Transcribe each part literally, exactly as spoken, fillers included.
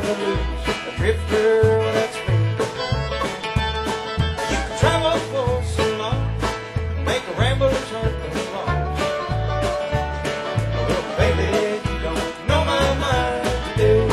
to lose a drifter, well, that's me. You can travel for so long, make a rambler's heart go wrong. Well, baby, you don't know my mind today.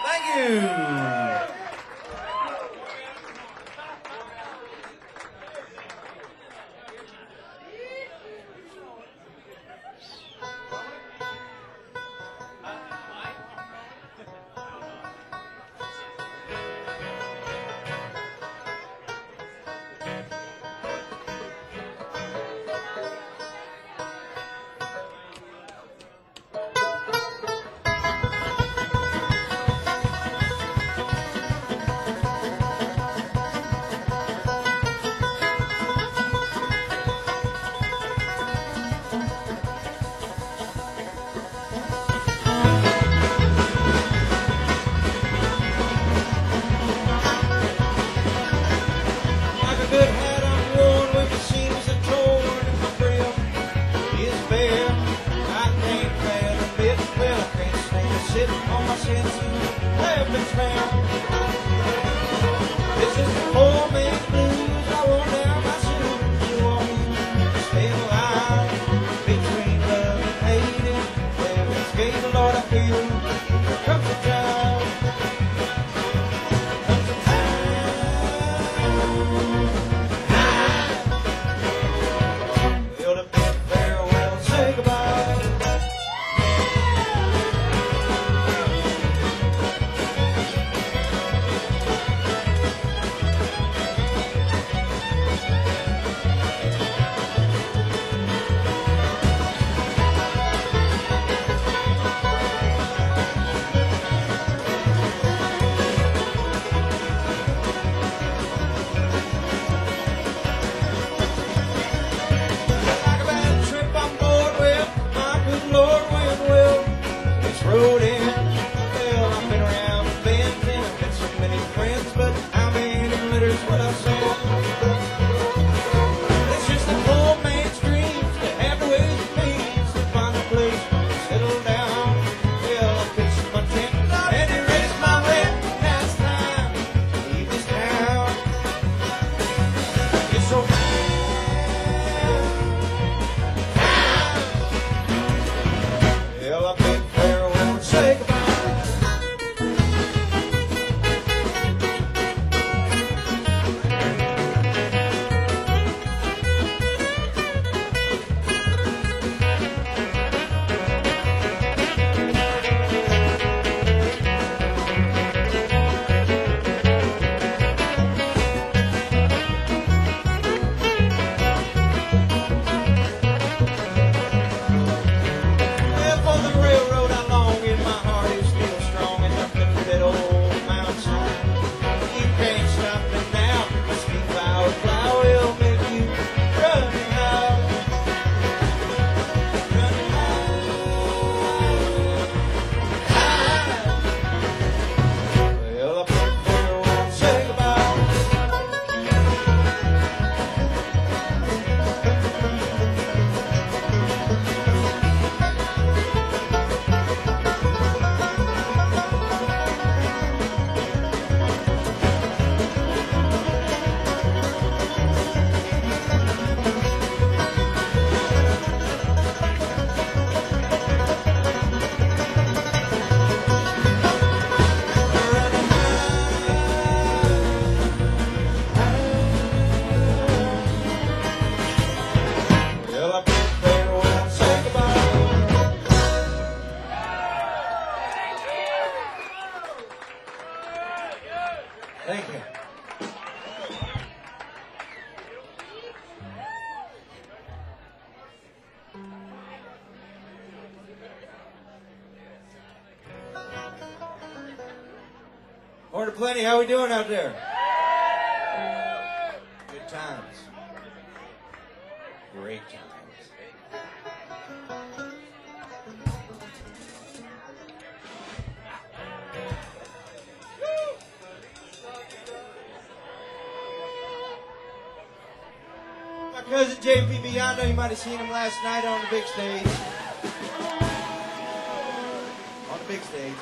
Thank you. Thank you. Morning, plenty. How we doing out there? Good times. Great times. My cousin J P Biondo, you might have seen him last night on the big stage. On the big stage.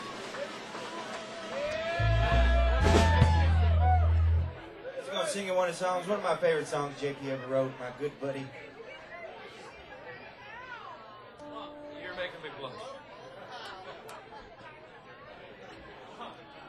He's going to sing one of his songs, one of my favorite songs J P ever wrote, my good buddy. You're making me blush.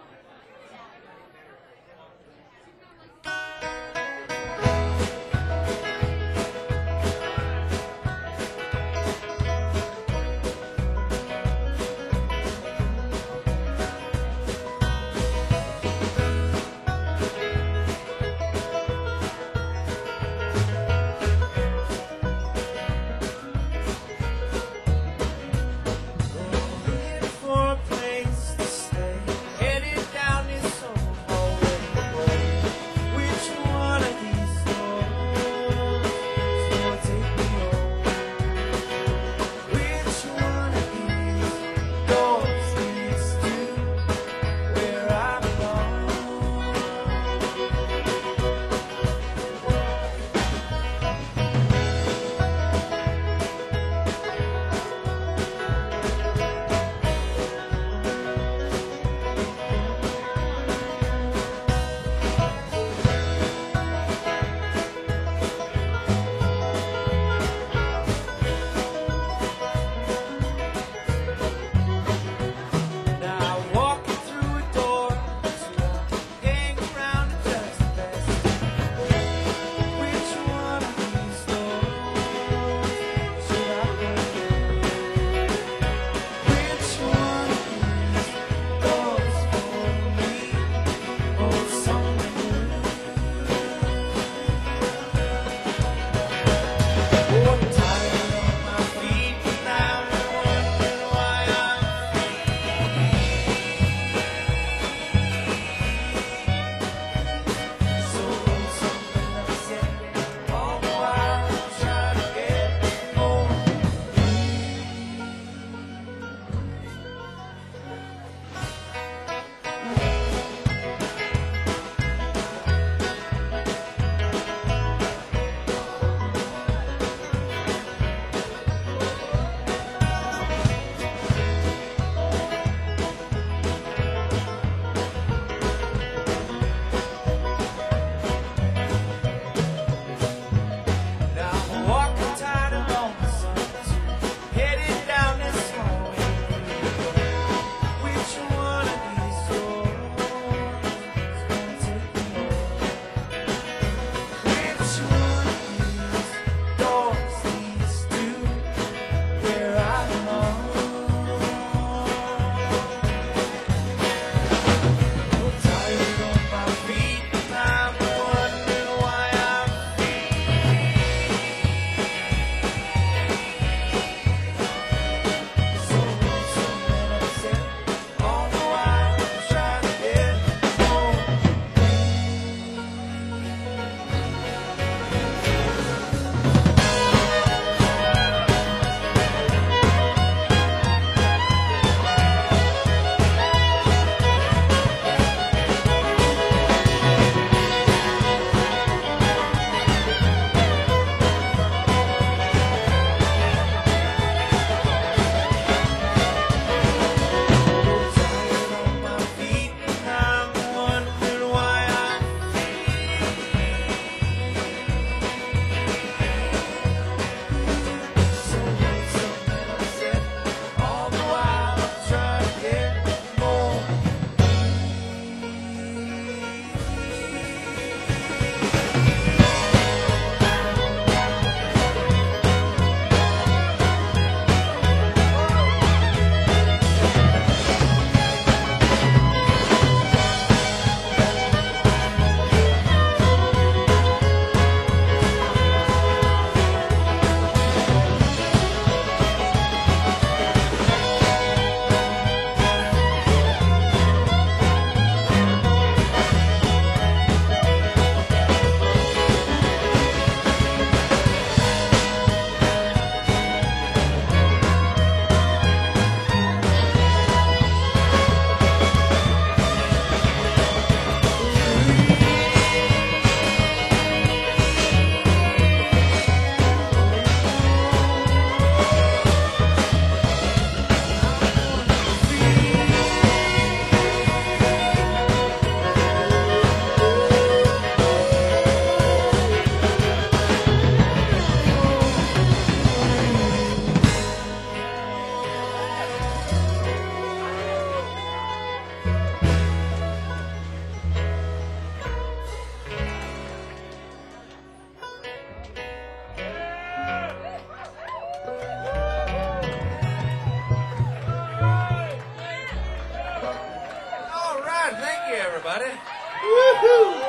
everybody. Woohoo!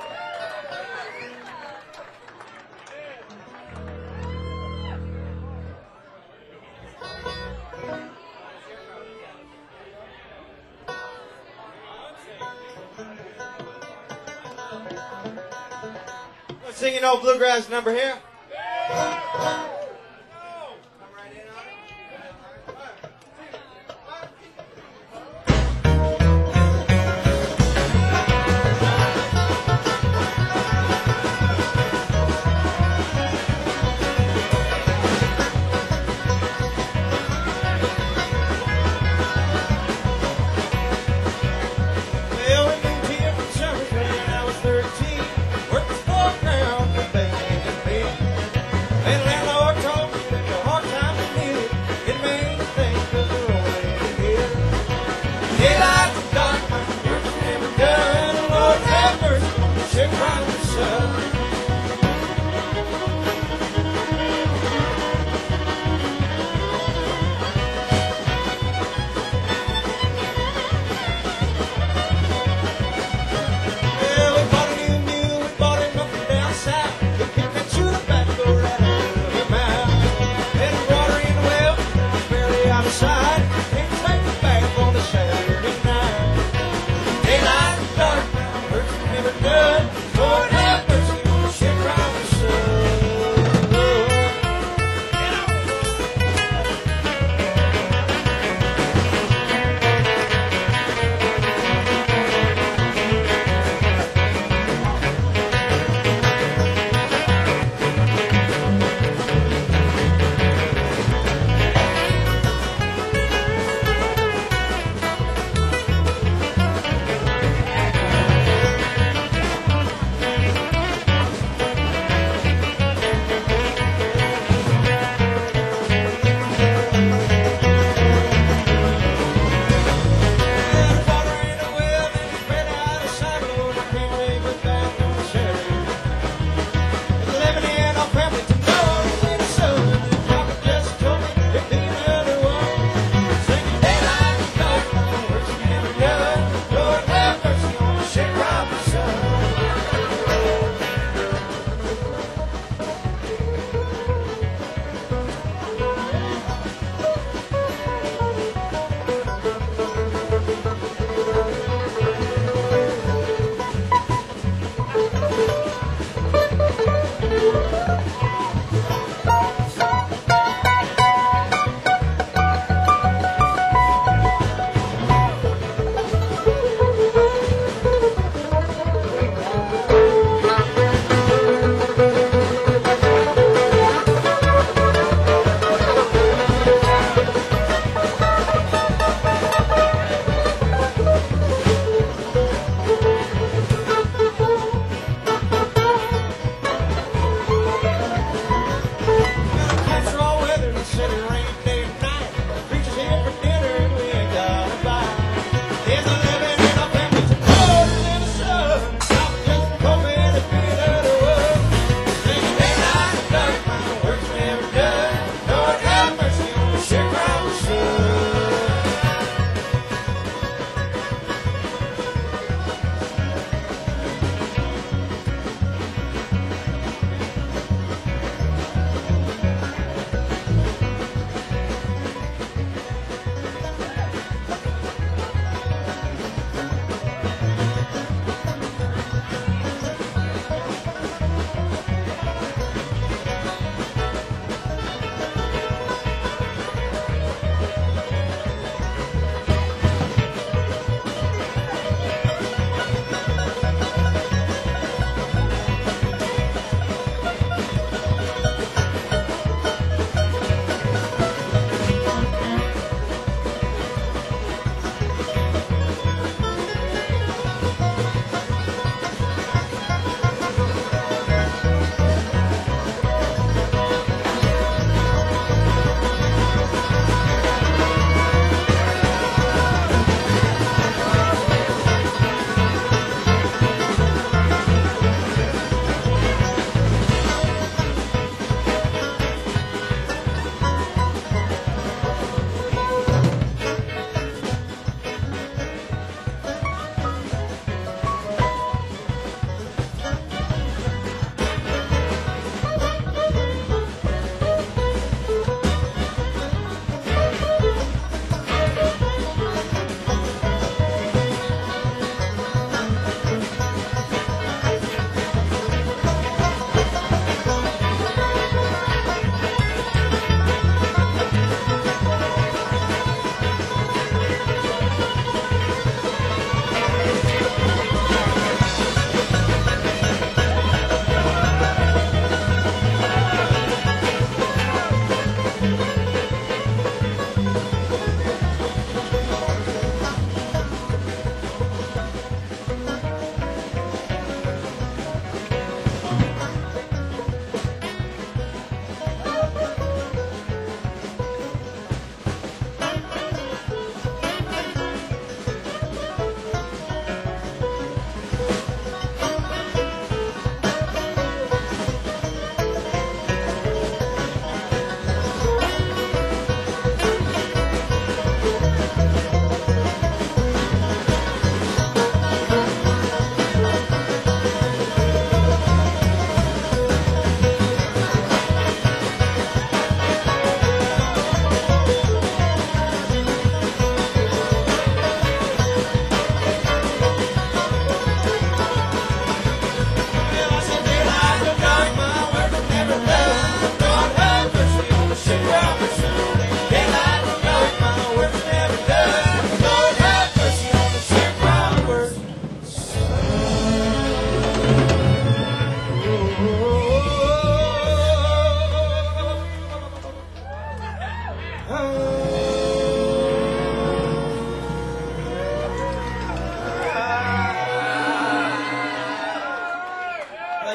Singing old bluegrass number here. Well, we moved here from Summerville when I was thirteen. Worked the floor ground for Becky and me. Made a landlord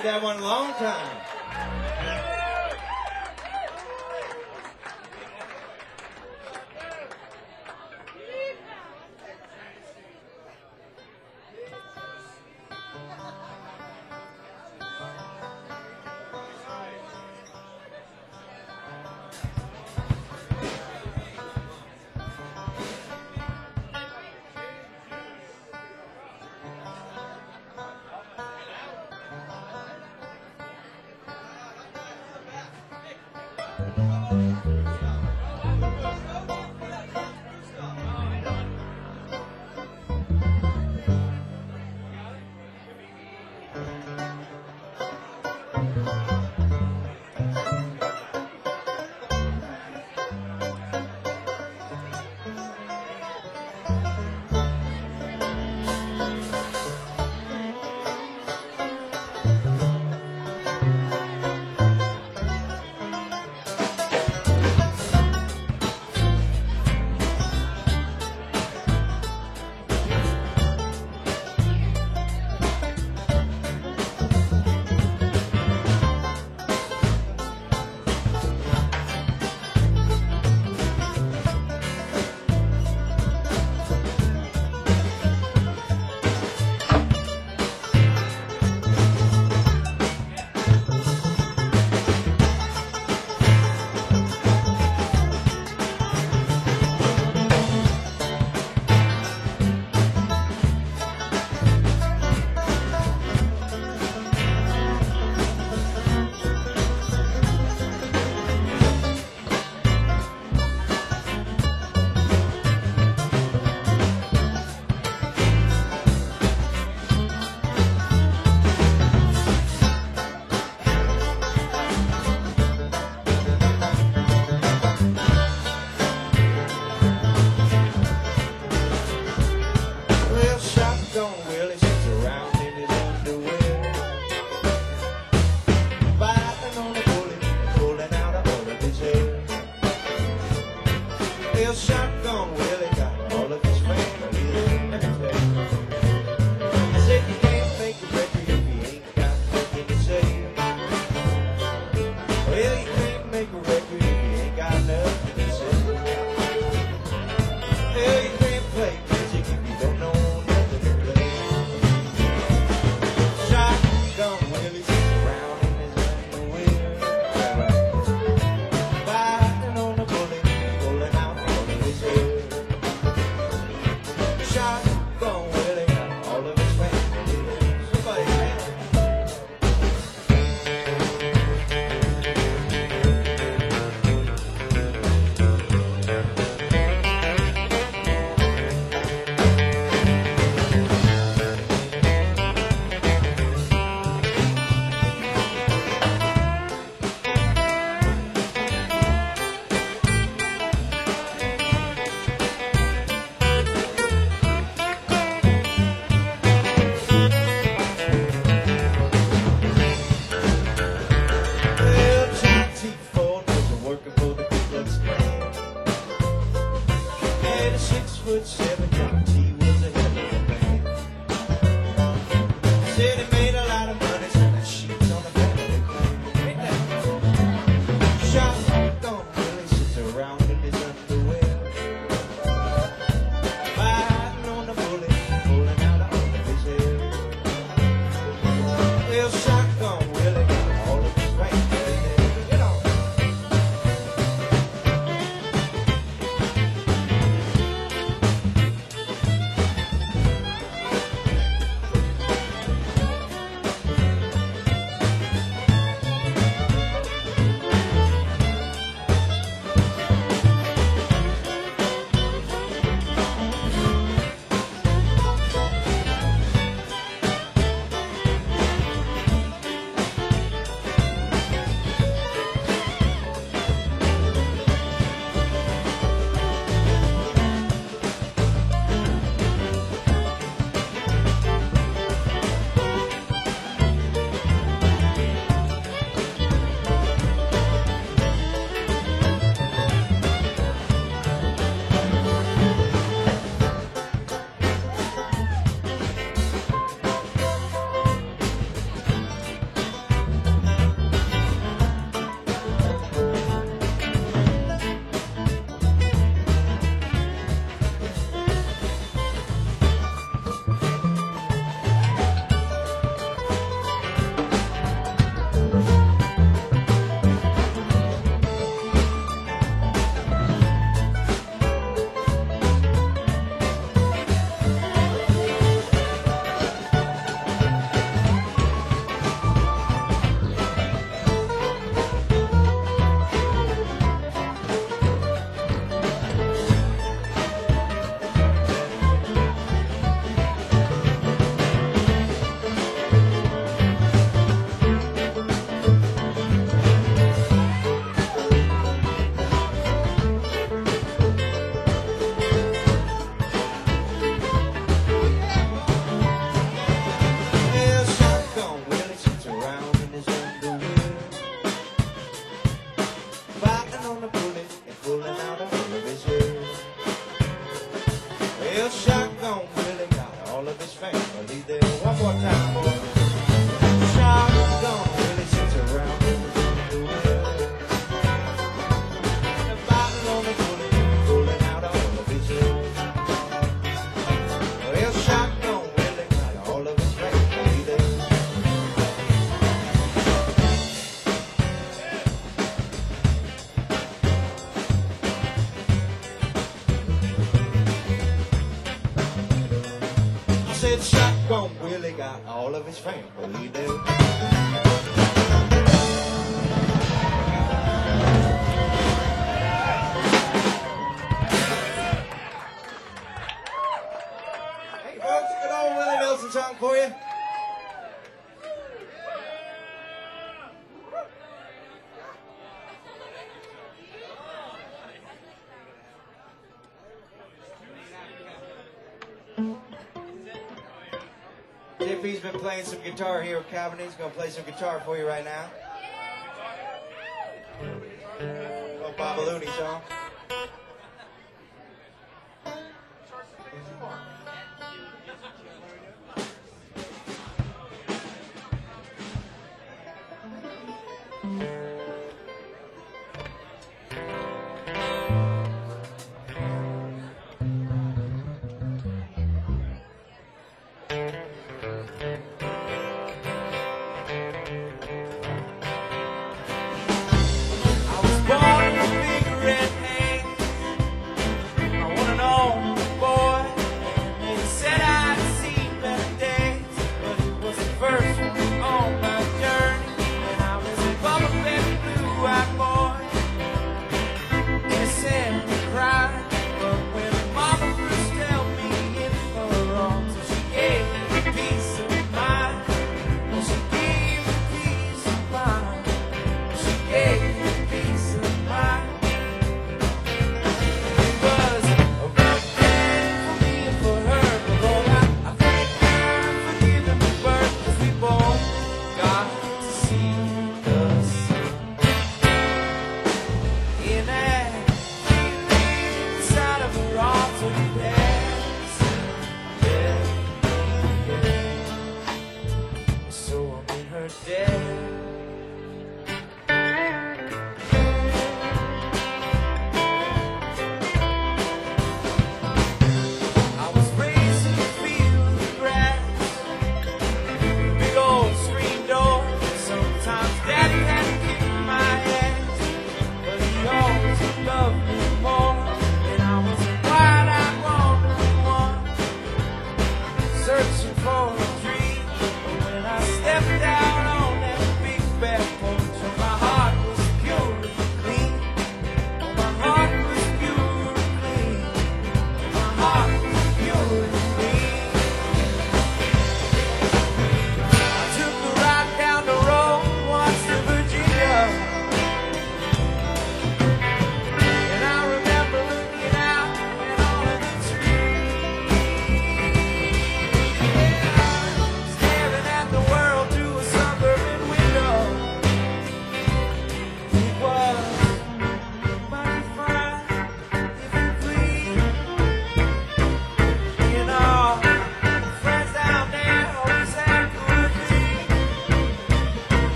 Played that one a long time. Shotgun Willie got all of his family in there. I said you can't make a record if you ain't got nothing to say. Well, you can't make a record if you ain't got nothing to say. Well, you can't play music if you don't know nothing to play. wanna be there. One more time, boy. Shotgun really sits around. The bottle on the bullet, pulling out all of his load. Well, shotgun really got all of his friends to be there. I said shotgun Willie got all of his family there. Hey folks, good old Willie Nelson song for you. Jiffy's been playing some guitar here with Calvin. He's gonna play some guitar for you right now. Little Baba Looney song.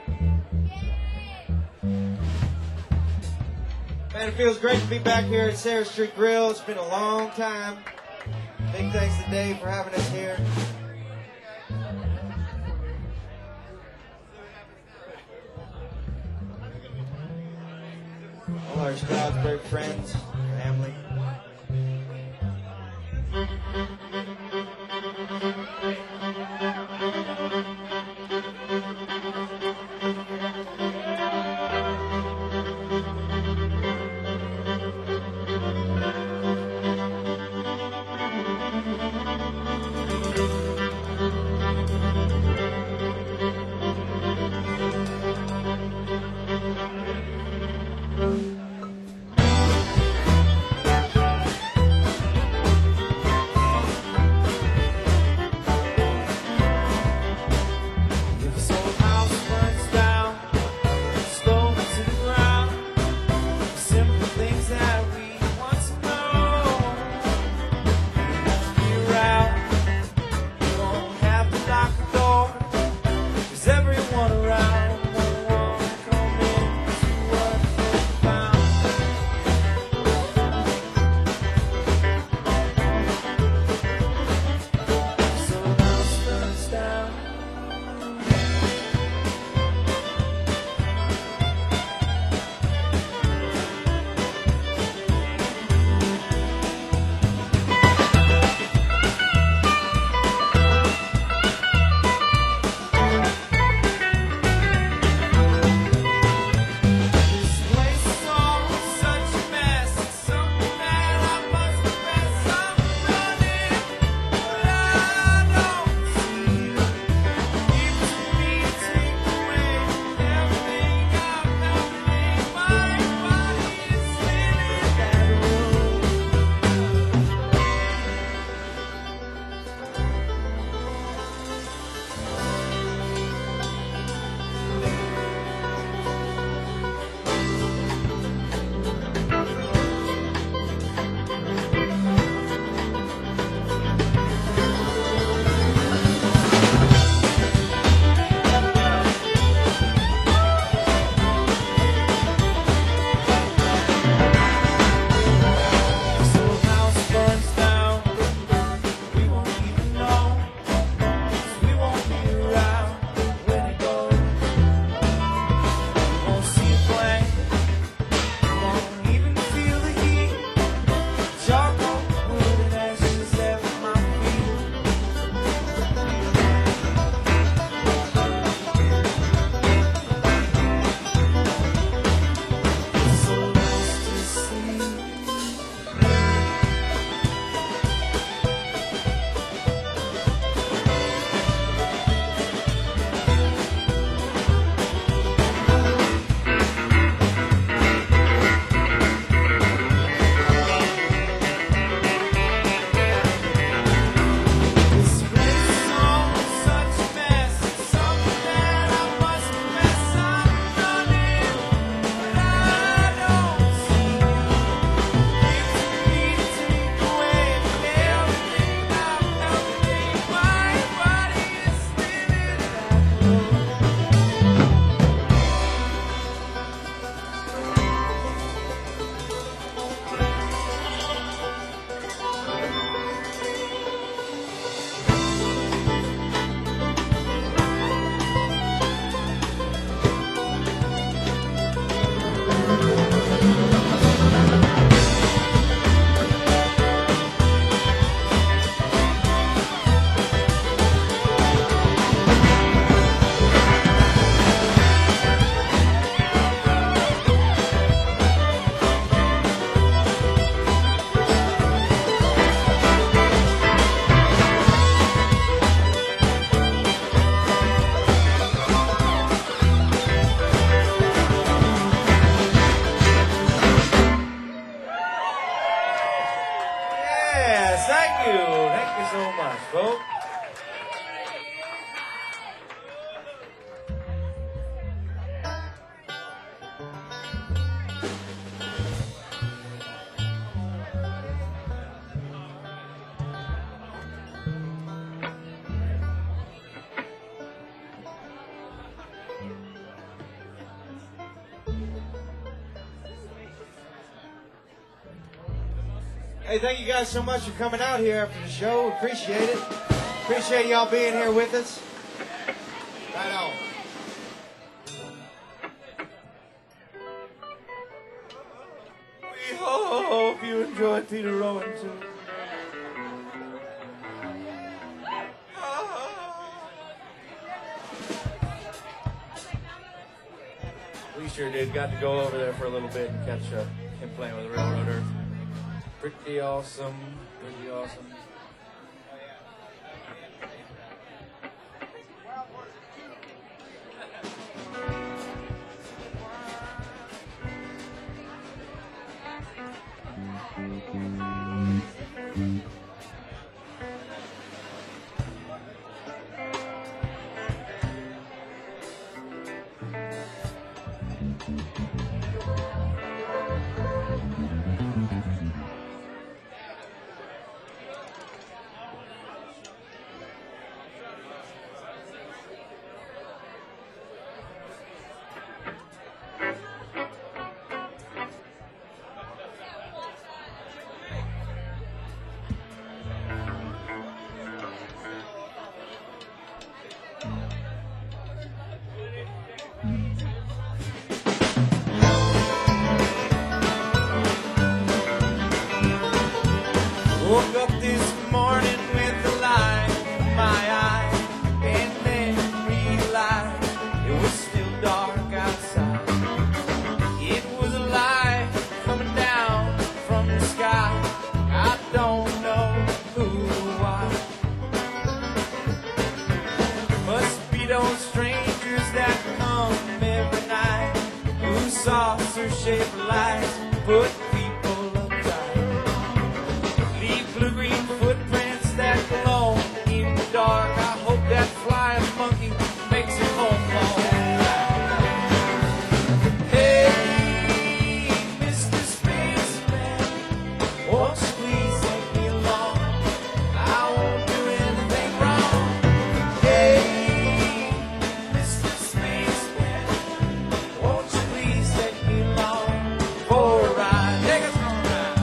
Man, it feels great to be back here at Sarah Street Grill. It's been a long time. Big thanks to Dave for having us here. All our Stroudsburg friends, family. Hey, thank you guys so much for coming out here after the show. Appreciate it. Appreciate y'all being here with us. Right on. We hope you enjoyed Peter Rowan too. We sure did. Got to go over there for a little bit and catch uh, him playing with the Railroader. Pretty awesome. Pretty awesome. Woke up this morning with the light in my eye, and then realized it was still dark outside. It was a light coming down from the sky. I don't know who or why. Must be those strangers that come every night, whose saucer-shaped lights put people uptight. Blue-green footprints that glow in the dark. I hope that flying monkey makes it home all right. Hey, Mister Spaceman, won't you please take me along? I won't do anything wrong. Hey, Mister Spaceman, won't you please take me along for a ride? Take us on a ride.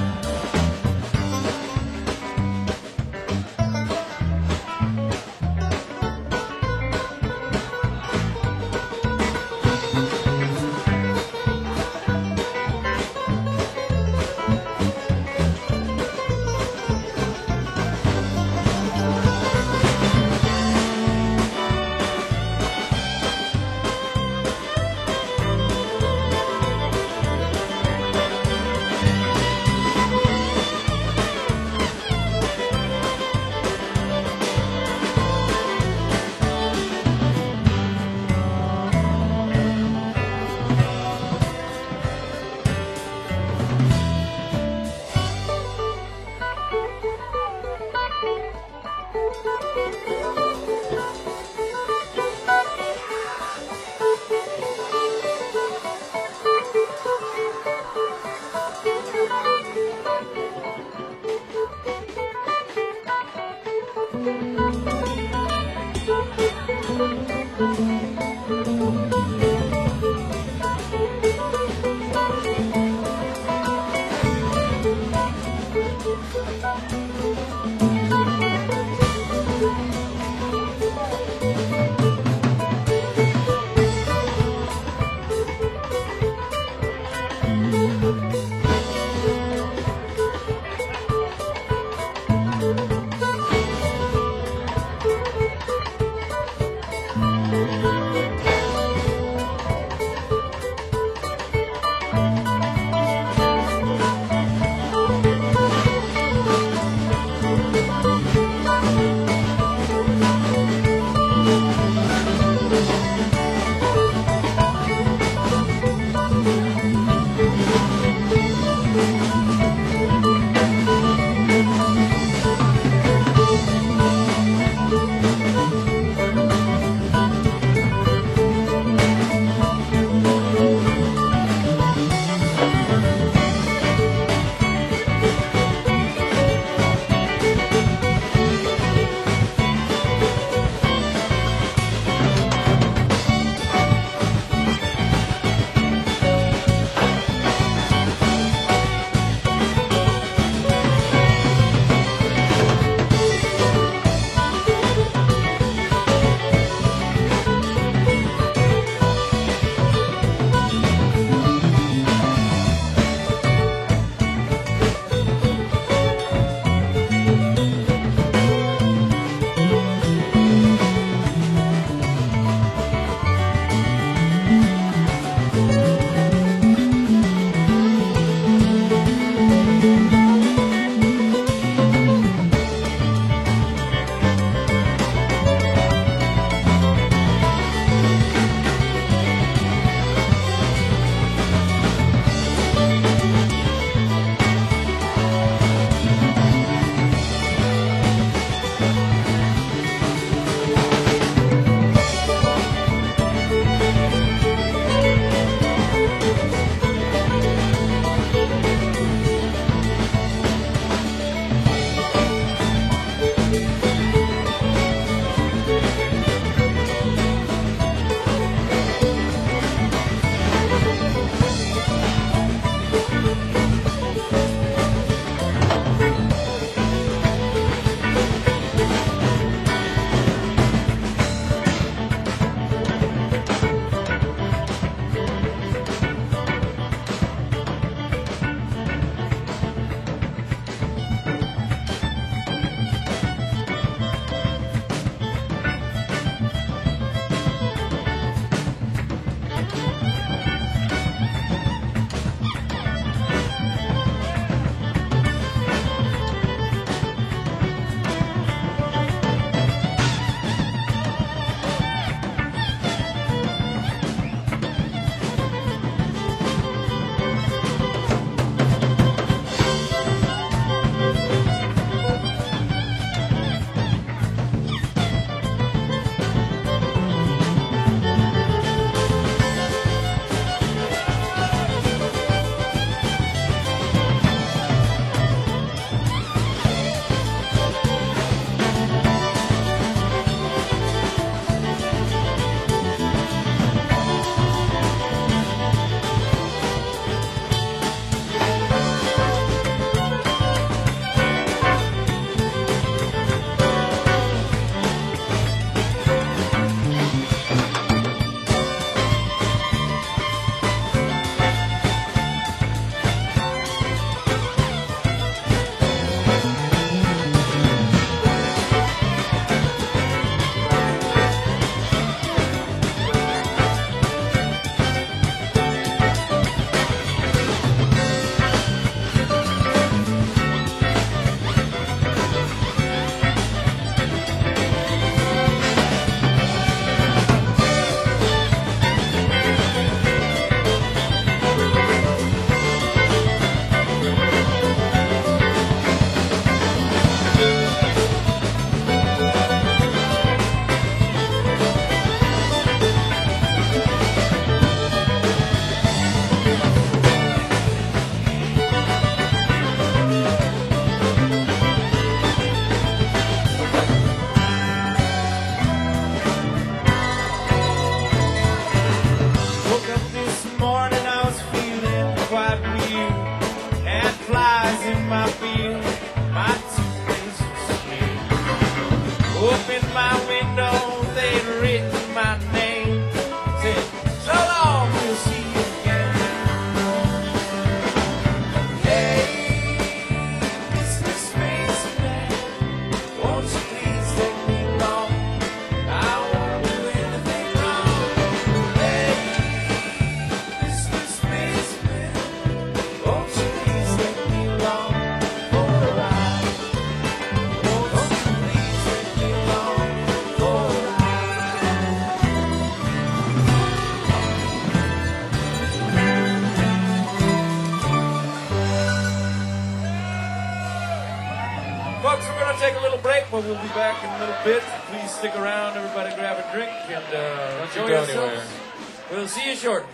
take a little break, but we'll be back in a little bit. Please stick around. Everybody grab a drink and uh, enjoy go yourselves. anywhere. We'll see you shortly.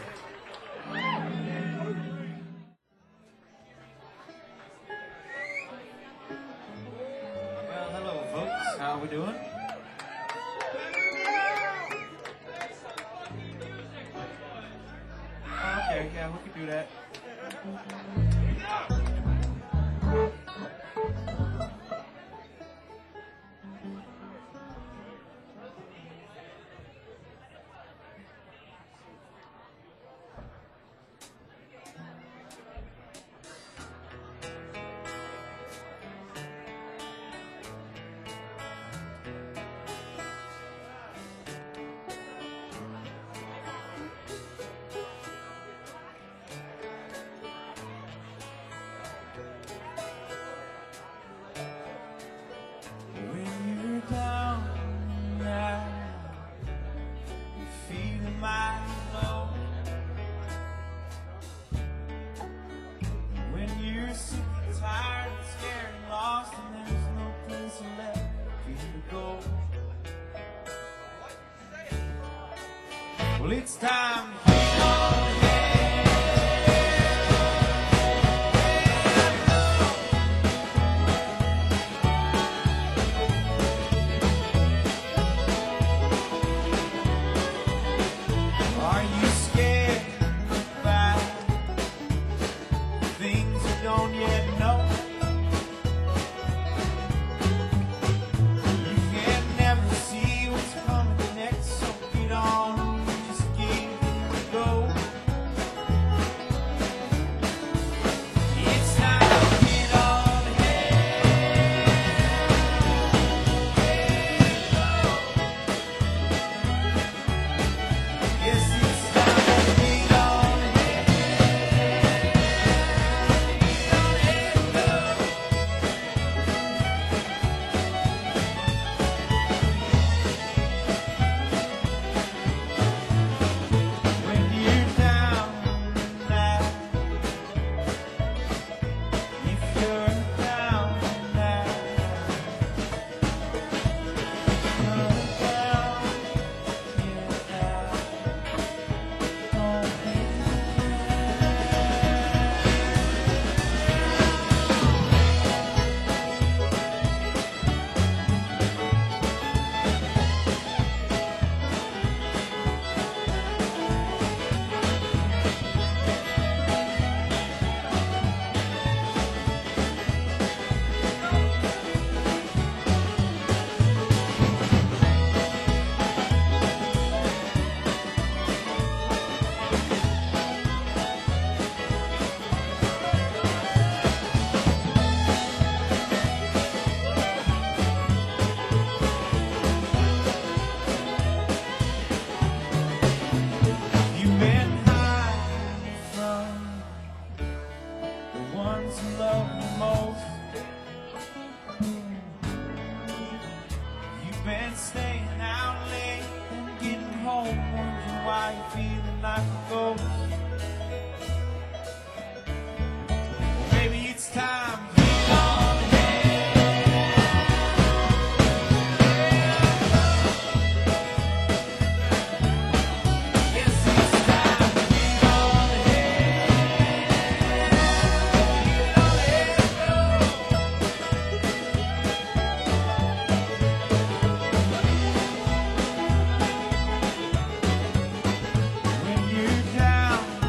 Well, hello, folks. How are we doing? Okay, yeah, we can do that. When you're down now, you're feeling mighty low. When you're sick and tired and scared and lost, and there's no place left for you to go. Well, it's time to get on ahead. Are you scared by things you don't yet know? You can never see what's coming next, so get on, just give it a go. It's time to get on ahead. Yes, it's time to get on ahead. When you're down now, if you're down now, run down, get out, don't be You've been hiding from the ones who love you most. You've been staying out late and getting home, wondering why you're feeling like a ghost. Maybe it's time to get on ahead. Yes, it's time to get on ahead. When you're down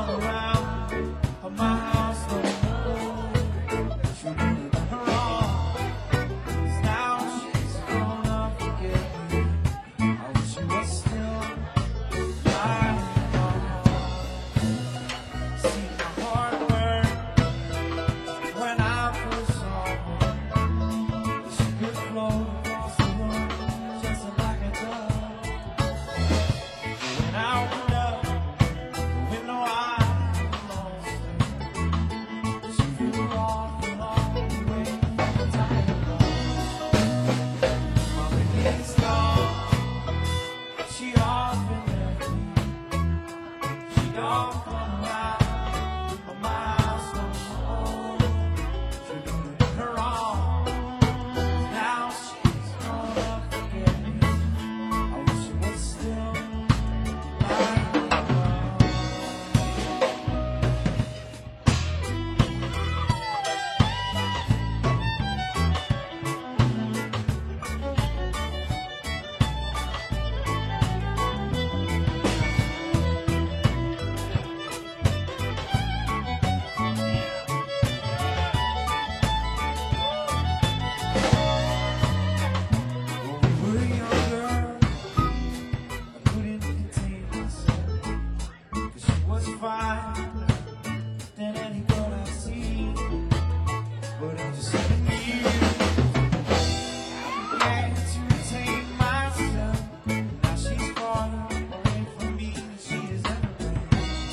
come around my house no more. She did her wrong, 'cause now she's grown up, forget me. I wish she was still lying on my heart. See my heart burn when I first saw her. She could float across the room just like a dove. When I opened up the window, I lost her. She flew off along the way the tide goes. My baby's gone. She often left me. She don't come around my house no more. She did her wrong. Now she's grown up, forget me. I wish she was still lying around. When we were younger, I couldn't contain myself, 'cause she was fine than any girl I've seen. But after seven years, I began to retain myself. Now she's farther away from me than she has ever been.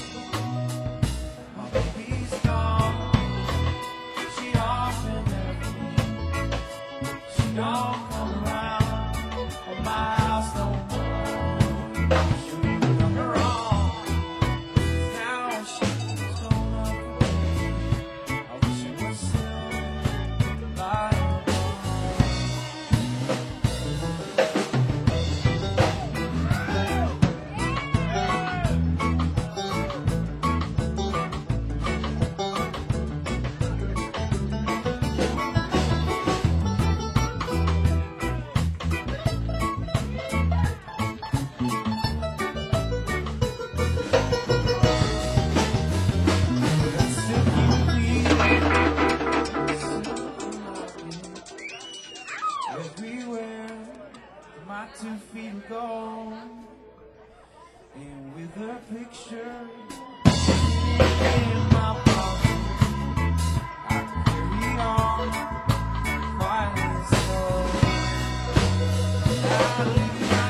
My baby's gone. She often left me. She don't come around my house no more. She done her wrong. Now she's grown up, forget me. I wish she was still lying around. Still keep bleeding, still knocking. Everywhere my two feet would go, and with her picture in my pocket, I could carry on quietly and slow. I live my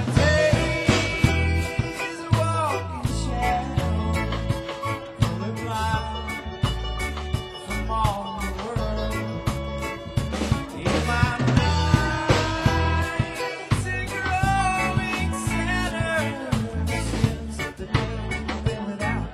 days a walking shadow, fully blind from all the world. In my nights, a growing center seems the day without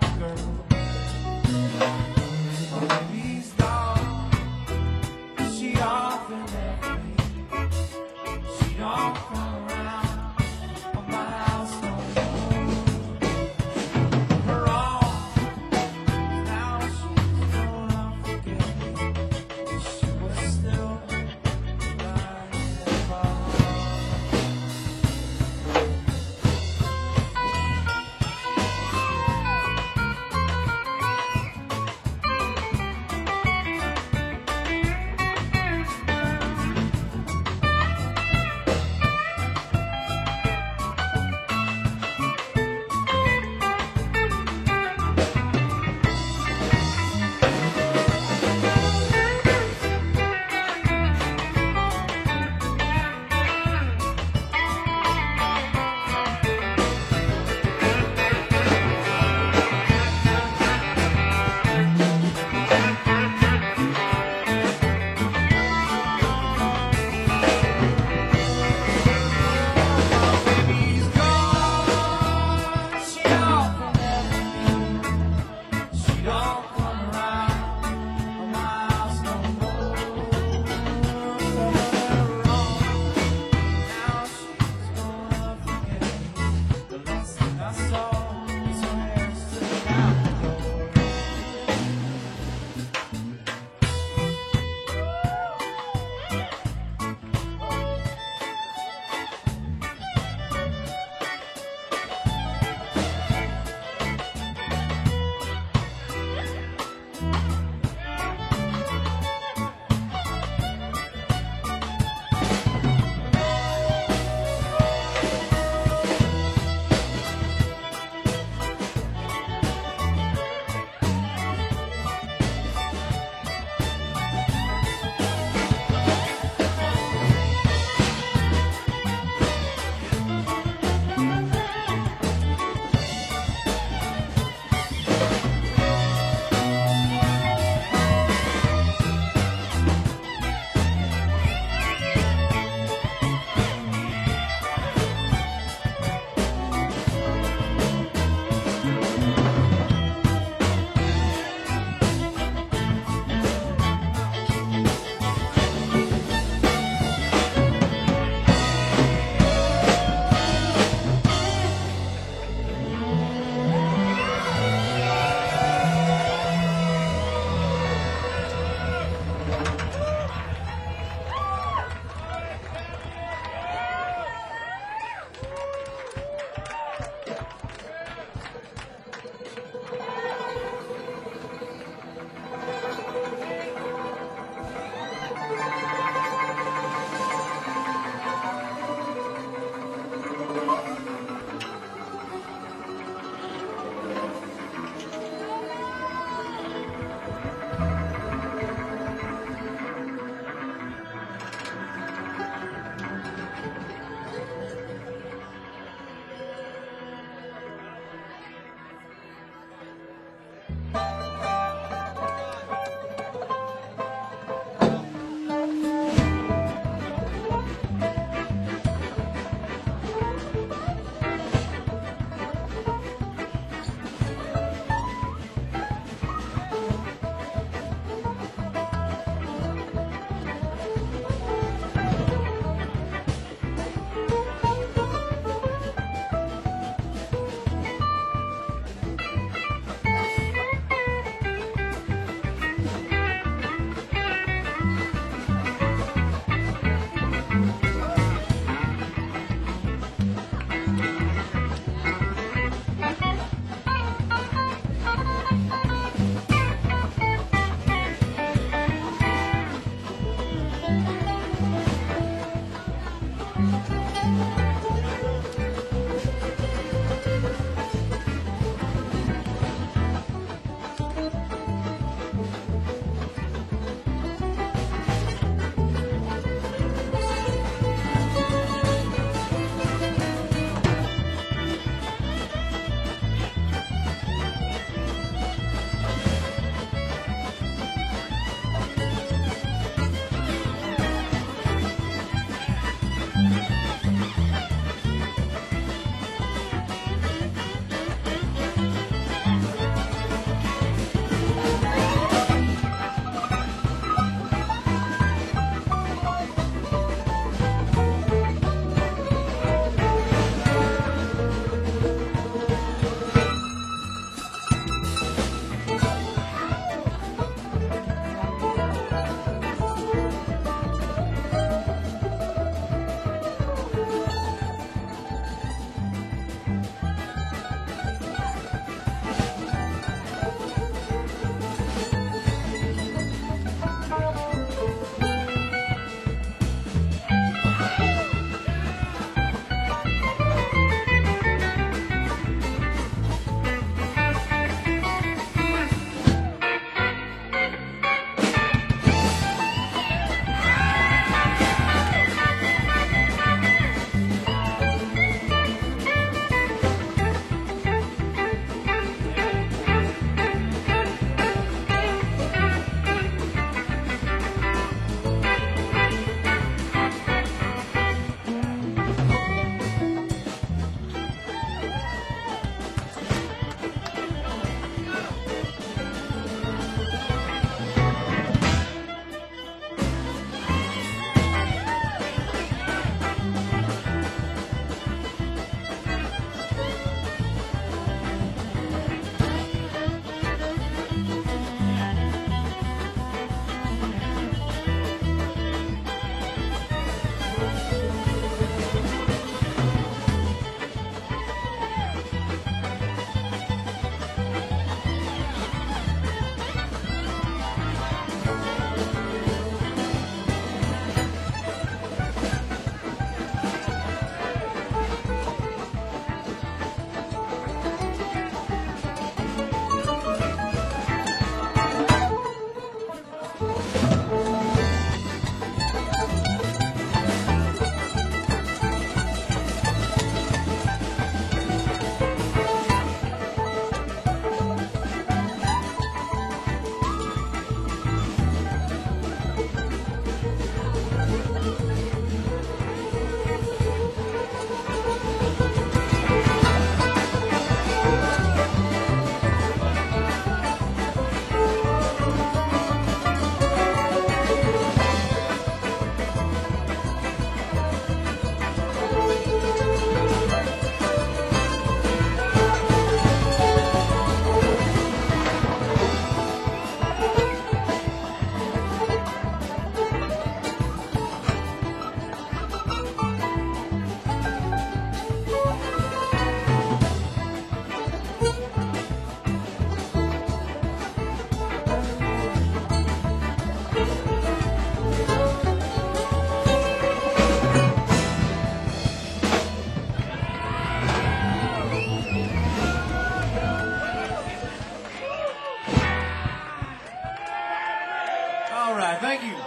Thank you.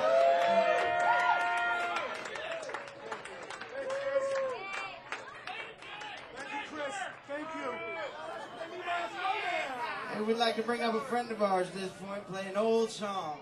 And we'd like to bring up a friend of ours at this point, play an old song.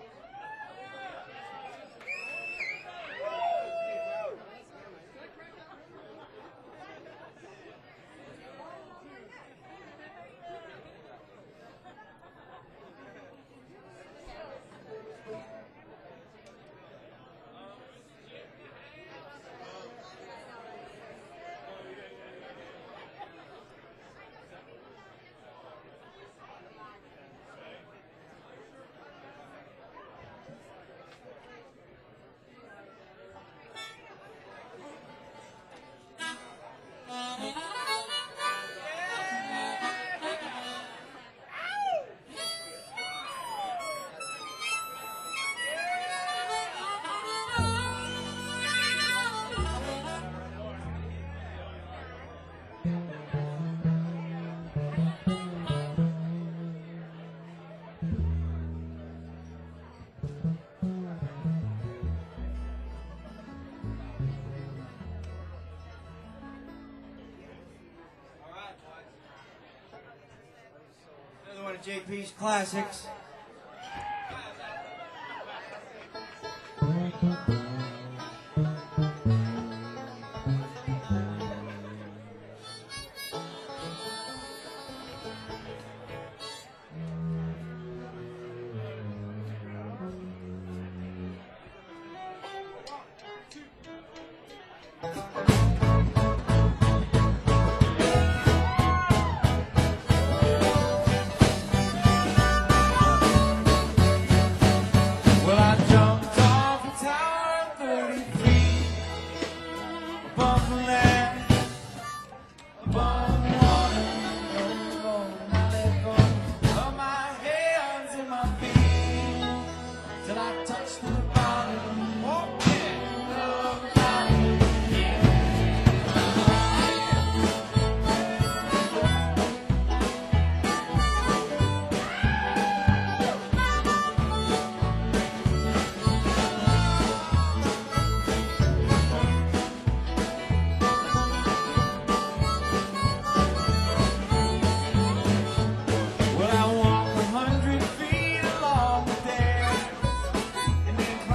Another one of J P's classics. Well, I jumped off a tower thirty feet above the land, above the water, and I let go of my hands and my feet till I touched the bottom. Oh, yeah, of the bottom. Well, I walked a hundred feet along the deck, and then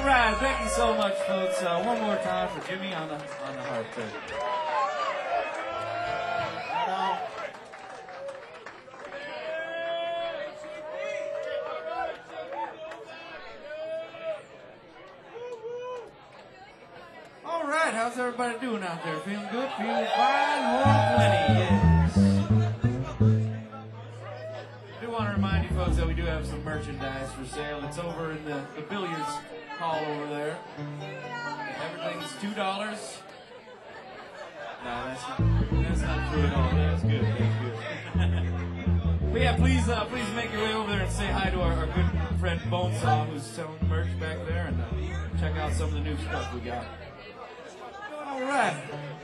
right, thank you so much, folks. Uh, one more time for Jimmy on the on the harp there. Right on. All right, how's everybody doing out there? Feeling good? Feeling fine? More plenty, yes. I do want to remind you folks that we do have some merchandise for sale. It's over in the, the billiards hall over there. Everything's two dollars. No, that's not, that's not true at all. That's good. That's good. But yeah, please, uh, please make your way over there and say hi to our, our good friend Bonesaw, who's selling merch back there, and uh, check out some of the new stuff we got. All right.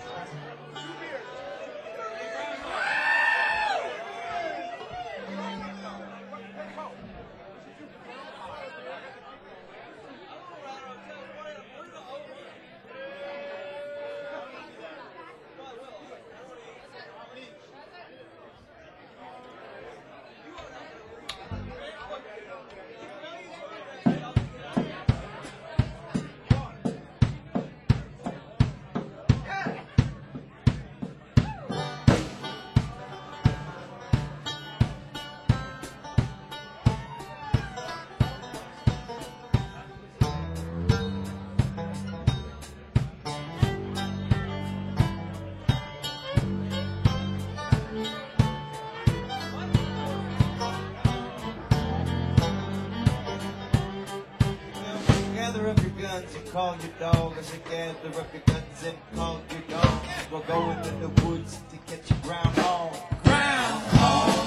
Gather up your guns and call your dog. I said gather up your guns and call your dog. We're going in the woods to catch a groundhog. Groundhog.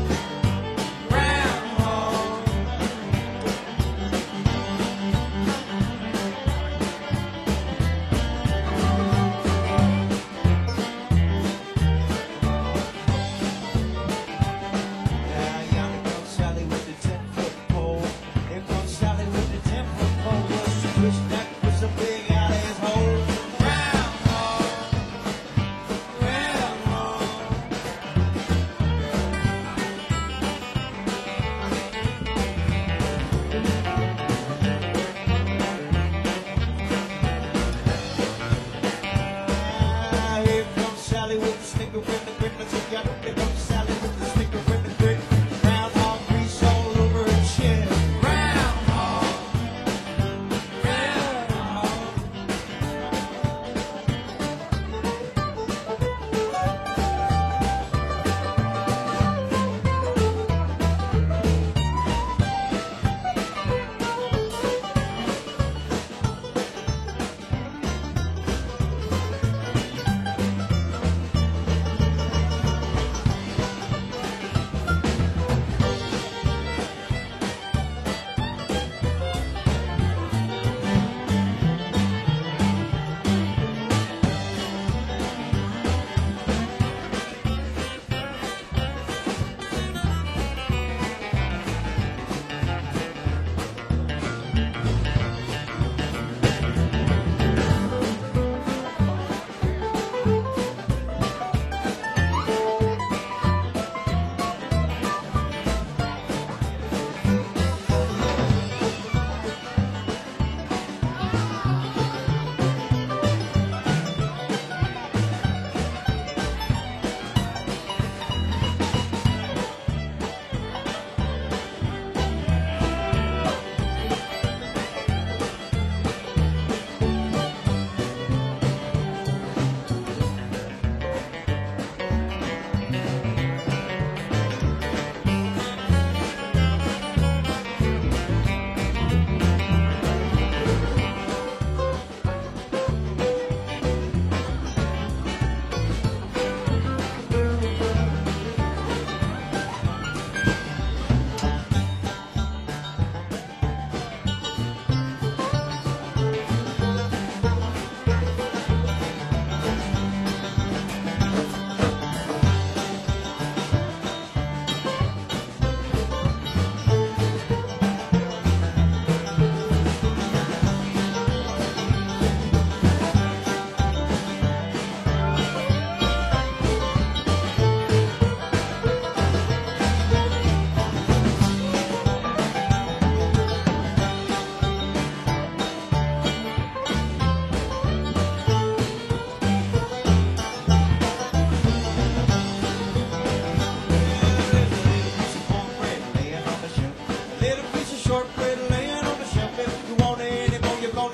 Groundhog. Now yonder comes Sally with the ten-foot pole. Here comes Sally with the ten-foot pole. What's the fish that puts a pig out of his hole? Groundhog. Groundhog.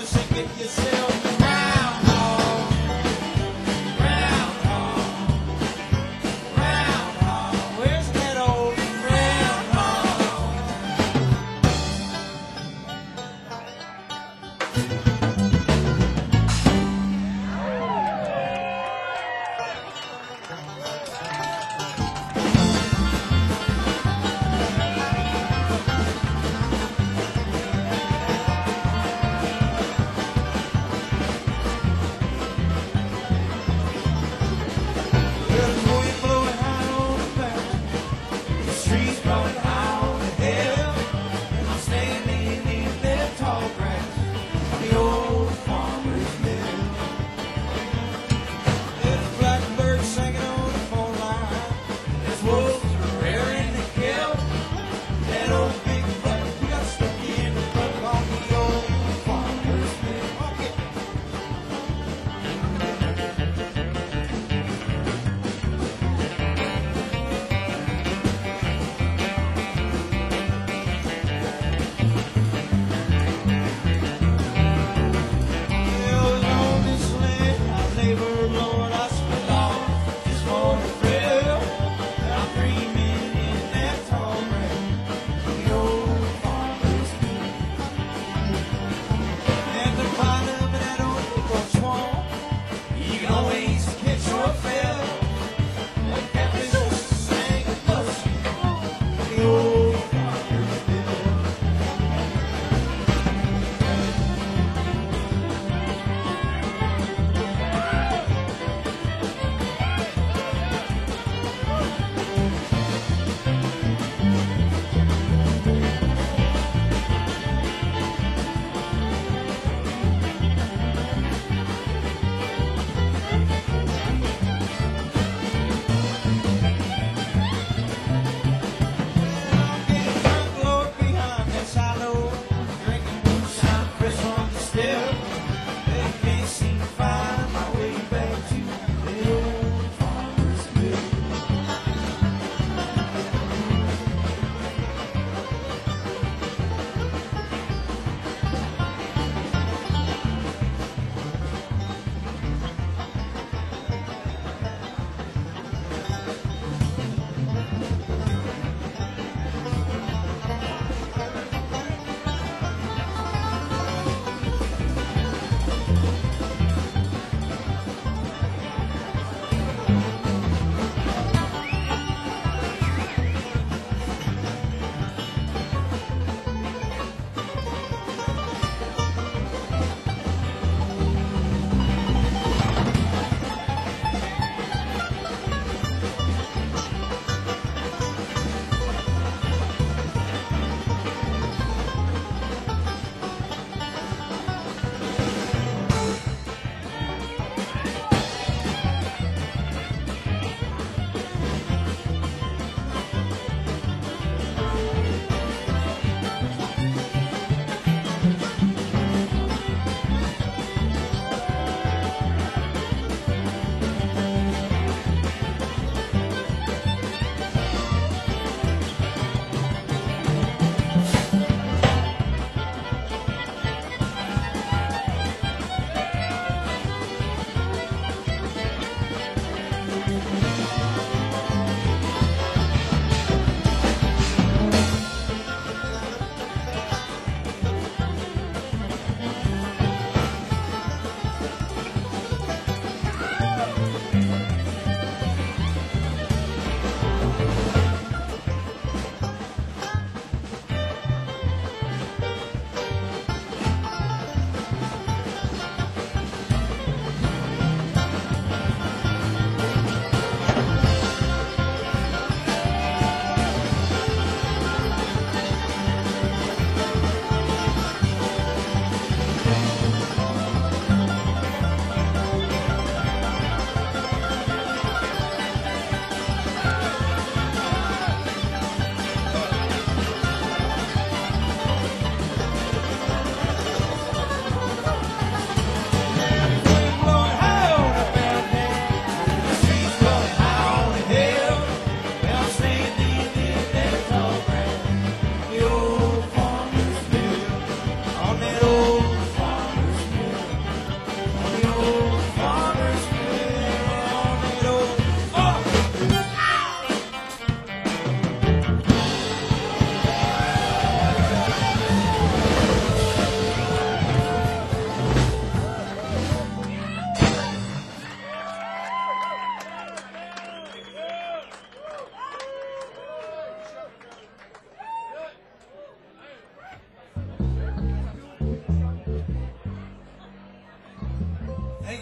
notice and get yourself groundhog. Groundhog. Groundhog. Where's that old groundhog?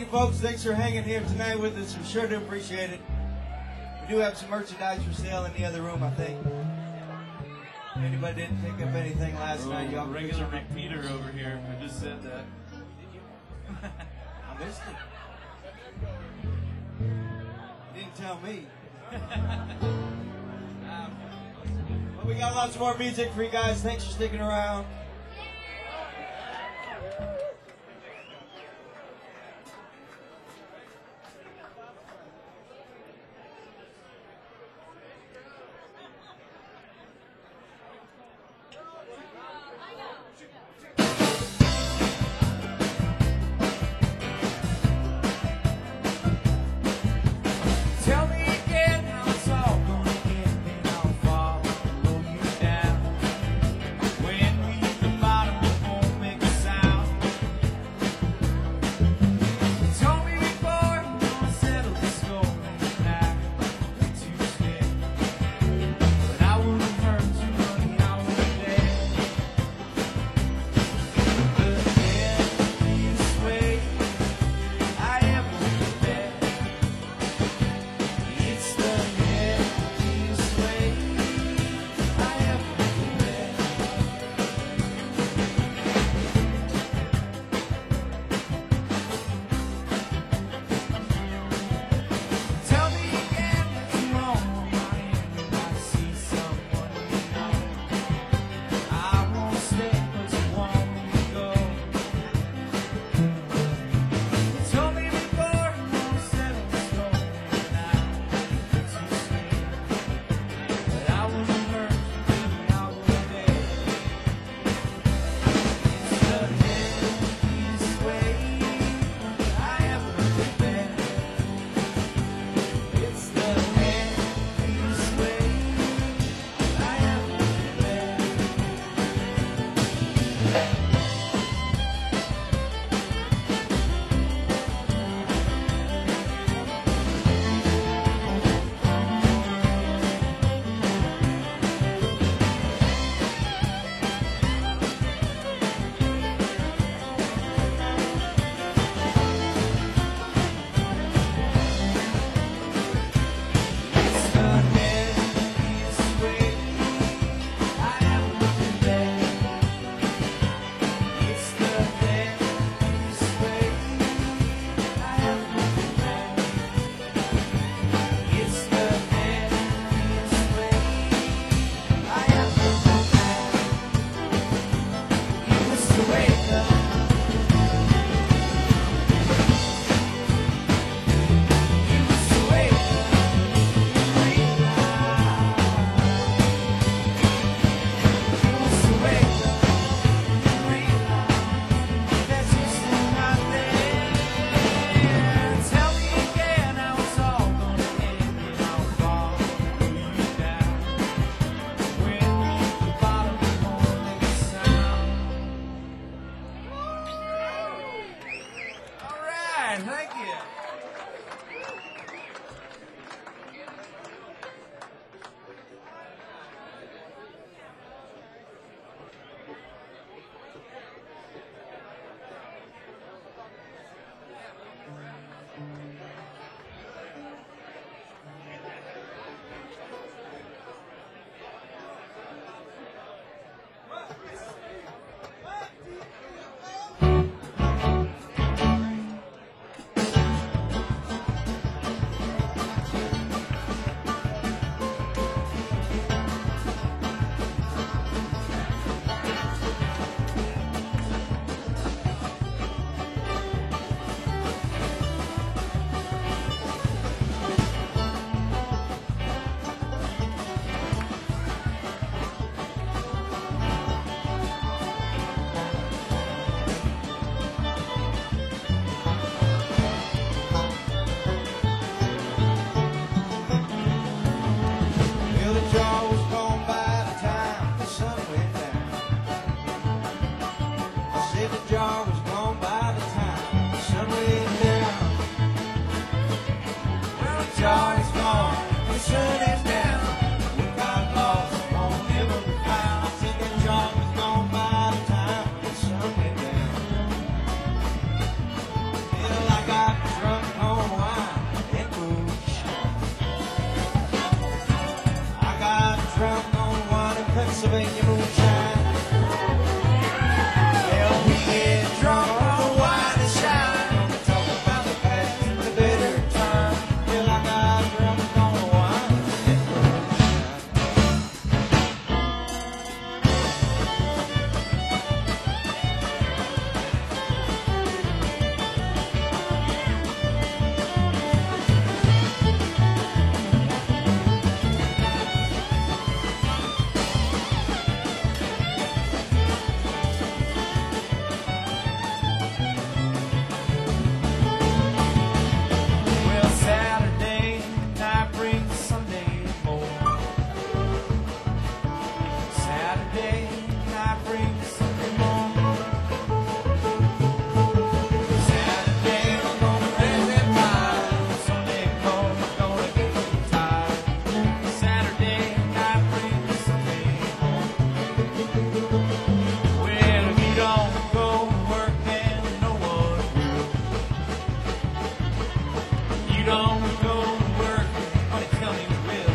folks. Thanks for hanging here tonight with us. We sure do appreciate it. We do have some merchandise for sale in the other room, I think. If anybody didn't pick up anything last Oh, night, y'all can regular pick some- repeater over here. I just said that. I missed it. You didn't tell me. But we got lots more music for you guys. Thanks for sticking around. Tell me again how it's all gonna end and I'll follow you down. When we hit the bottom, it won't make a sound. You told me before you gonna settle the score and now you're too scared. But I wouldn't hurt you, honey, I wouldn't dare. The heaviest way I ever bet. It's the heaviest way I ever bet. Tell me again what's wrong on my end when I see someone you know. I won't stay, but you want me to go. You told me before you wanna settle the score, and now you're too scared. But I wouldn't hurt you, baby, I wouldn't dare. It's the heaviest way I ever bet. It's the heaviest way I ever bet. It's the heaviest way I ever bet. It's the heaviest way I ever bet. It's the heaviest way I ever bet. It was the way love. It was the way love. Tell me again how it's all gonna end and I'll follow you down. When we hit the bottom, it won't make a sound. All right, thank you. don't go to work, money tell me you will.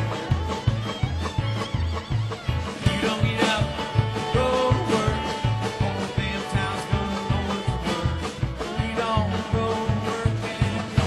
You don't get up, go to work, whole damn town's gonna know it's the work. We don't go to work and no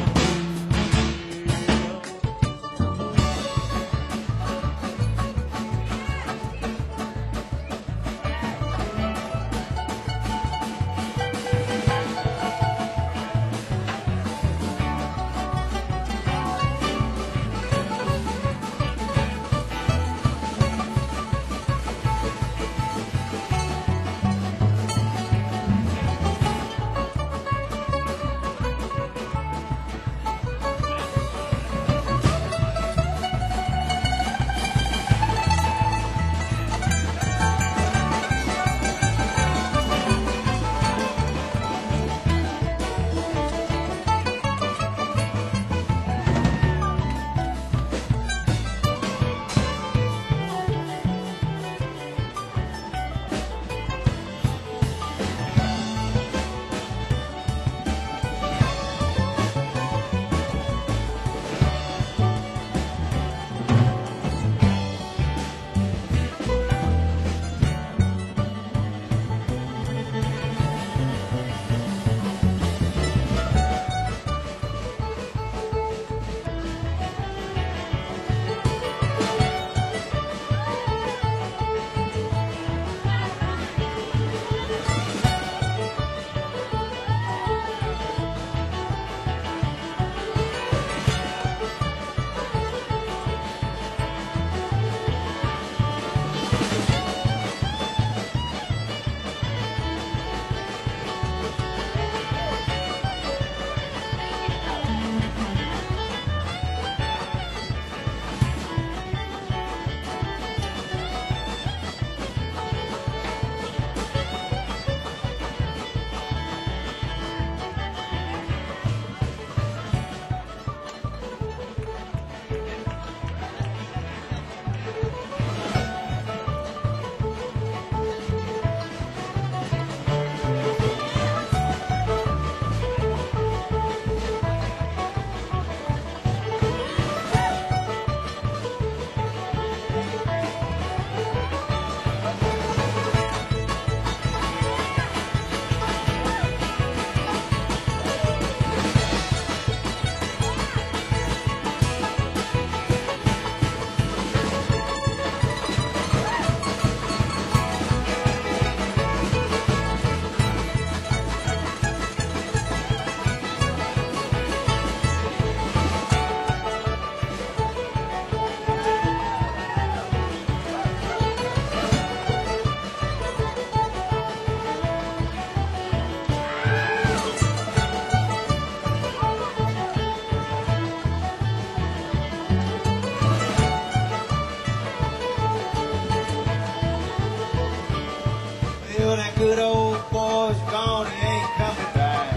Well, that good old boy's gone, he ain't coming back.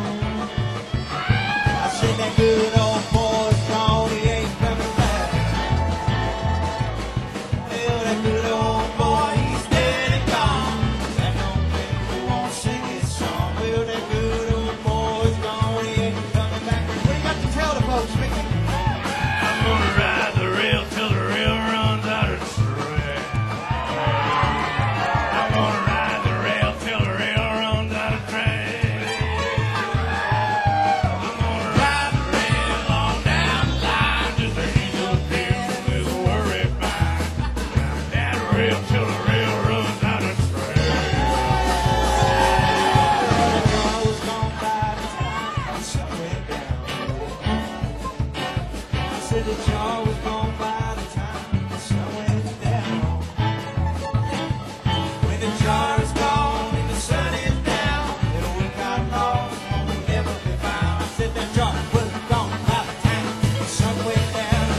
I said that good old boy's gone, he ain't coming back. Well, that good old boy, he's dead and gone. That don't make me want to sing his song. Well, that good old boy's gone, he ain't coming back. What do you got to tell the folks, Mickey? I'm gonna ride the rail till the rail runs out of track. I'm gonna ride the rail till the rail runs out of track. I'm gonna ride the rail on down the line just to ease up here with a worry fine. That rail till the rail runs out of track. The car was gone by the time the sun went down. I said the jar was gone by the time the sun went down. When the jar is gone and the sun is down, it'll work out lost, won't never be found. I said the jar was gone by the time the sun went down.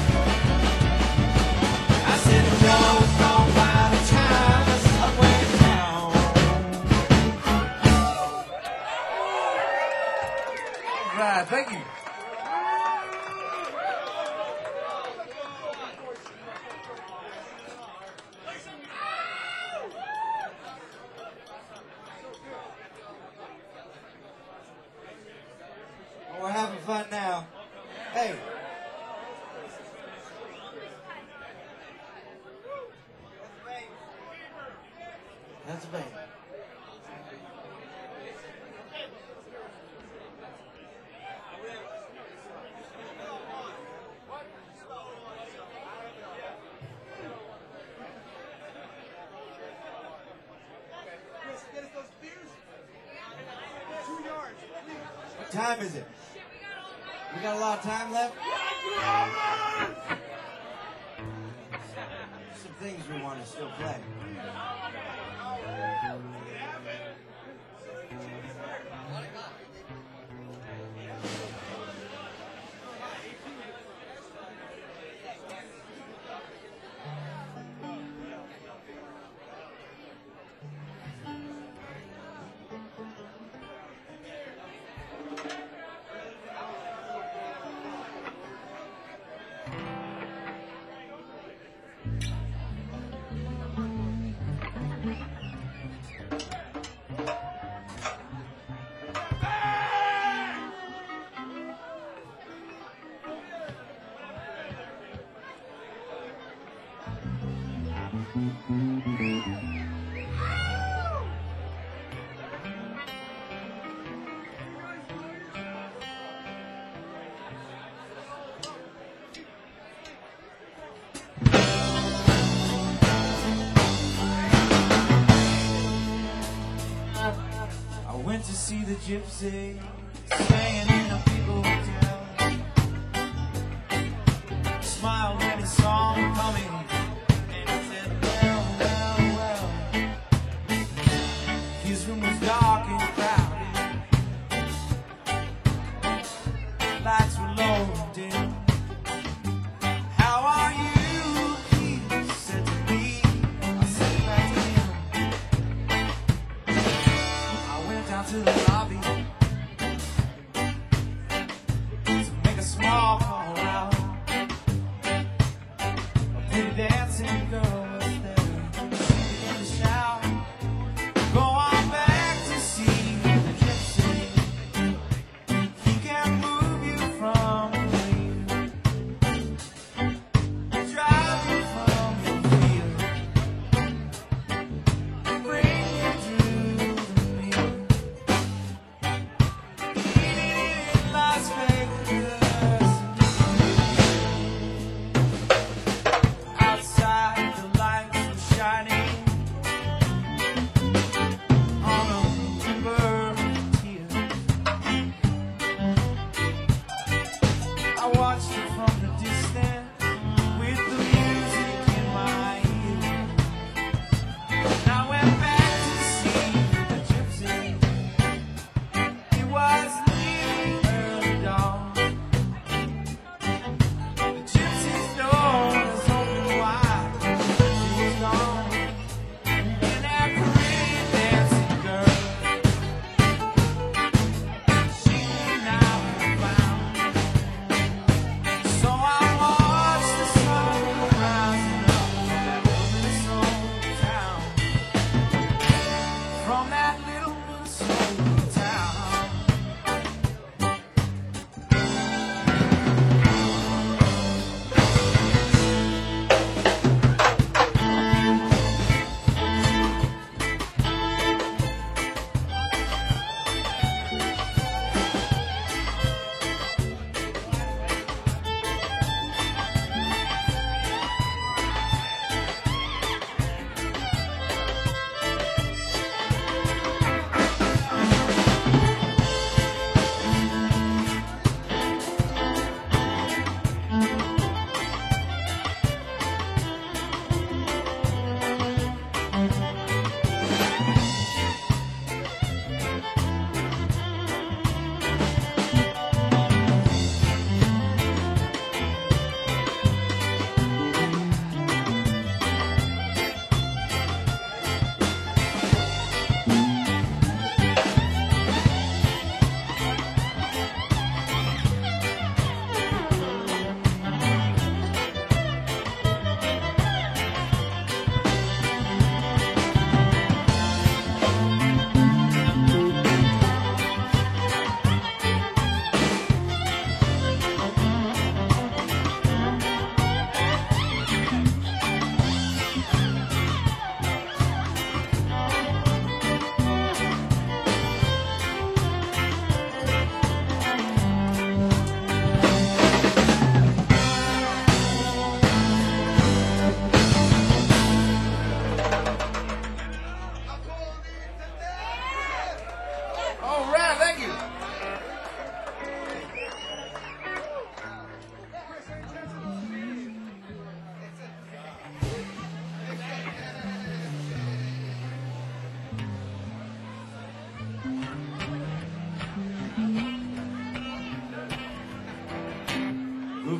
I said the jar was gone by the time the sun went down. All right, thank you. Well, we're having fun now. Hey. That's a baby. What time is it? We got a lot of time left? Some things we want to still play. I went to see the gypsy staying in a big hotel. Smiled when he saw me coming, and he said, well, well, well. His room was dark and crowded, lights were low and dim. How are you? He said to me. I said back to him. I went down to the lobby to make a small call out. A pretty dancing girl was there. She began to shout, go on back to see the gypsy. He can move you from the wheel, drive you from your field, bring you to the meal.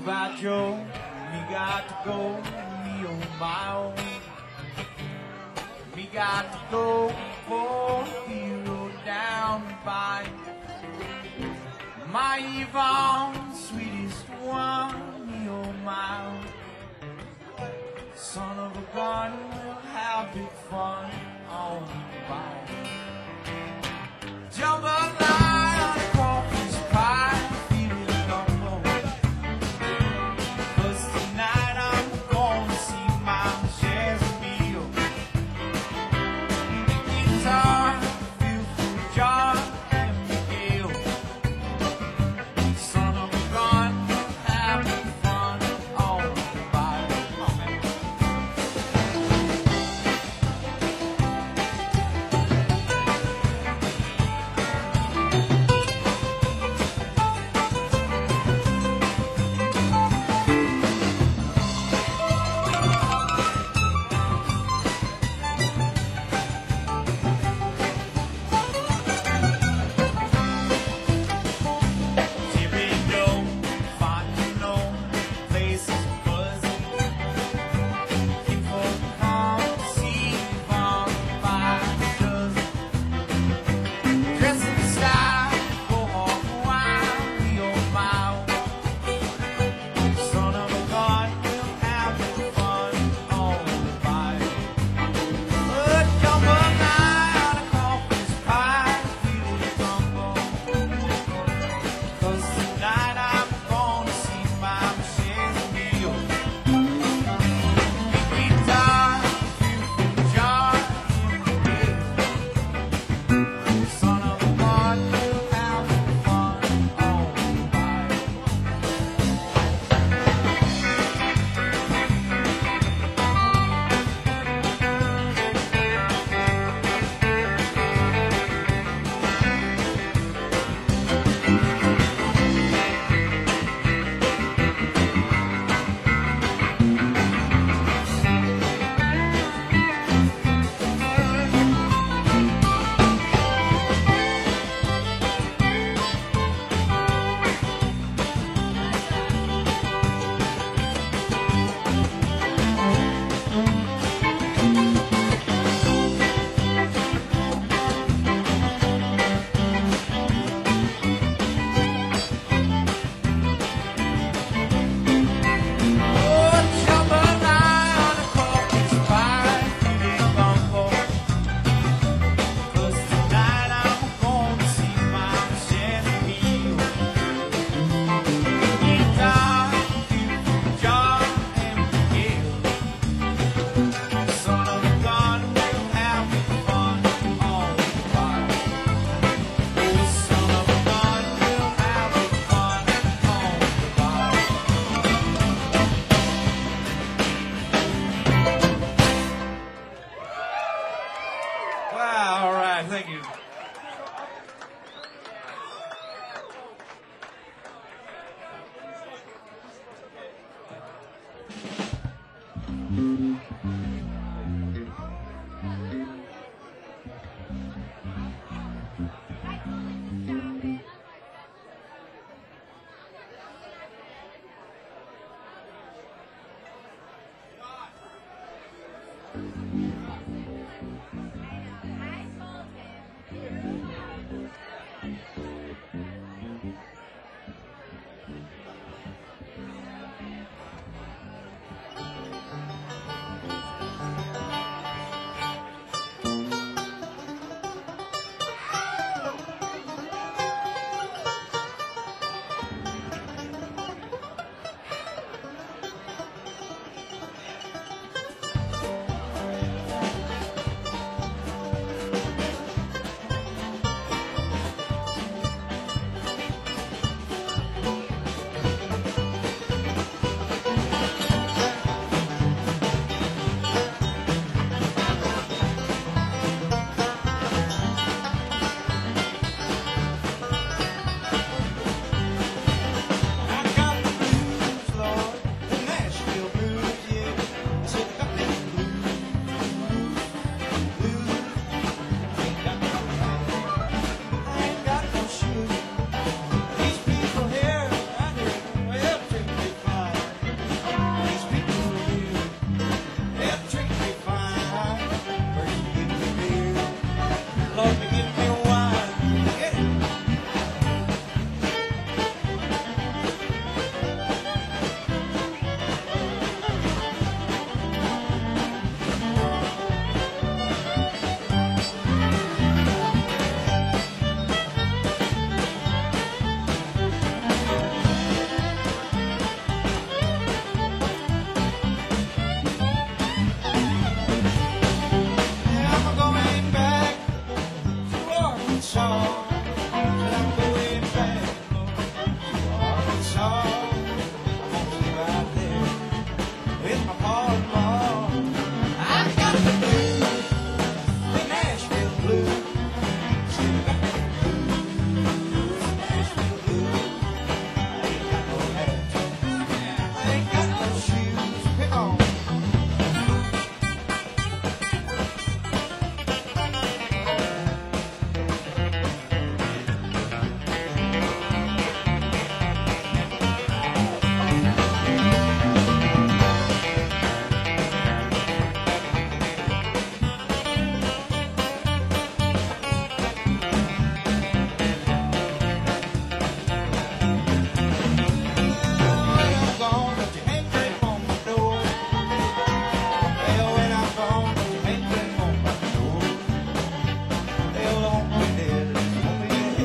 about Joe, me got to go, me on my own. Me got to go for hero down by my Yvonne, sweetest one, me on my own. Son of a gun, we'll have big fun on the bike. Jump up line on a crawfish pie, feeling gumbo. 'Cause tonight I'm gonna see my Chevy meal. Guitar, feel for John and Miguel. Son of a gun, we'll have big fun on the bike. Oh, man. Wow, all right, thank you.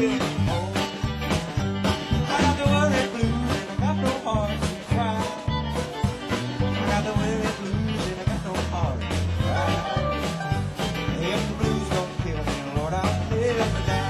feeling old. I got the worry blues and I got no heart to cry. I got the worry blues and I got no heart to cry. If the blues don't kill me, Lord, I'll never die.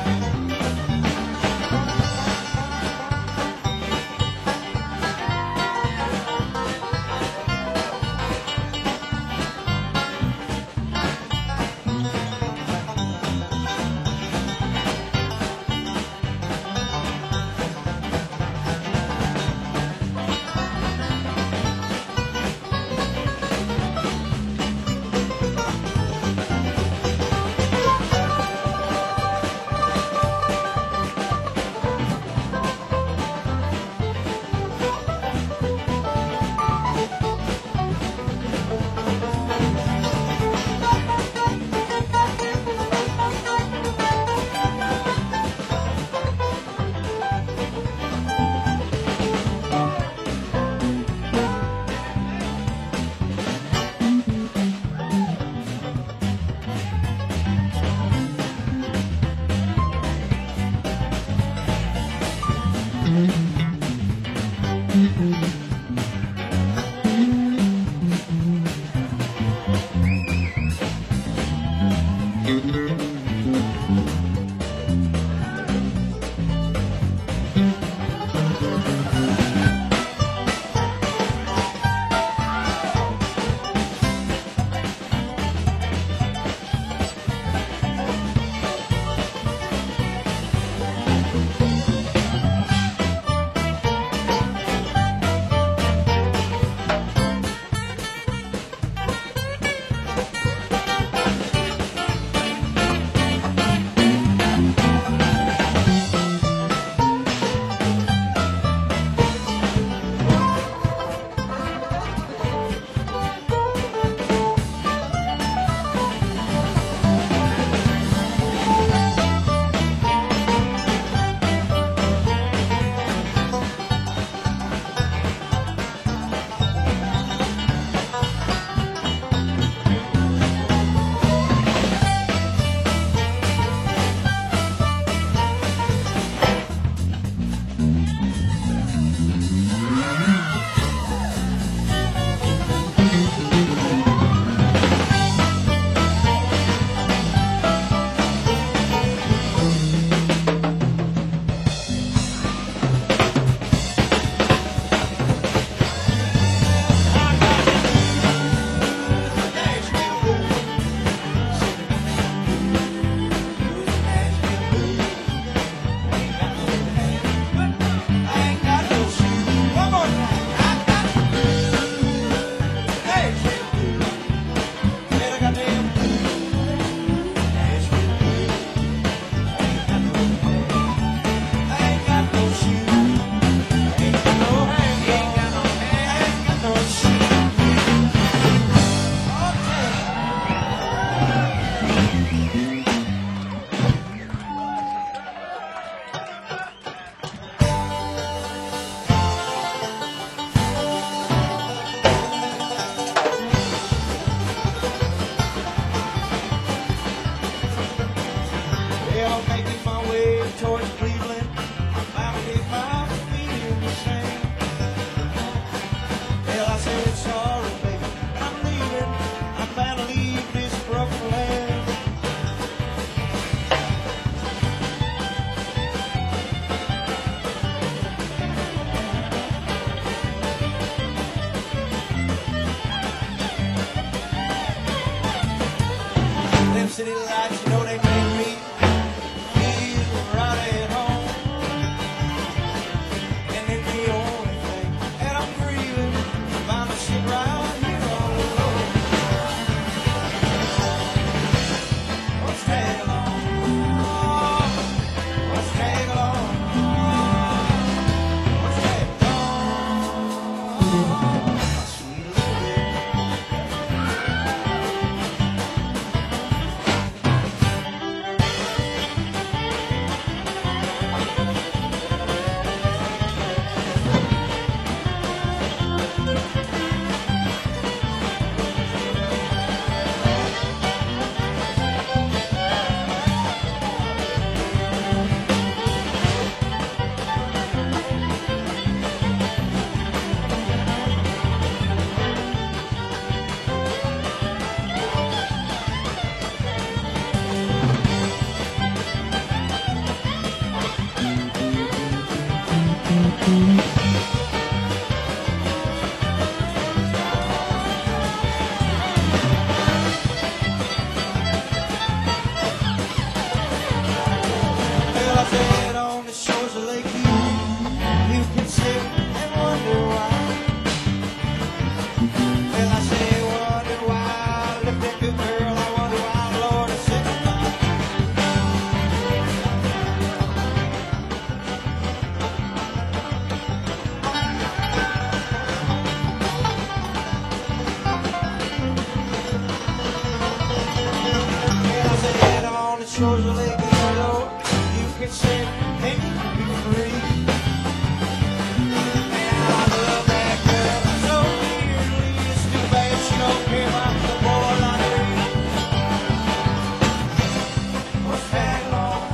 Well, I said on the shores of Lake Erie, you can sit and wonder why. Well, I say, wonder why, look that good girl, I wonder why, Lord, I said goodbye. Well, I said on the shores of Lake Erie, Lord, you can sit and you can be free. And I love that girl so dearly, it's too bad she don't care about the boy like me. What's tag along?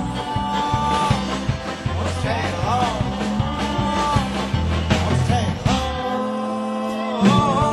What's tag along? What's tag along?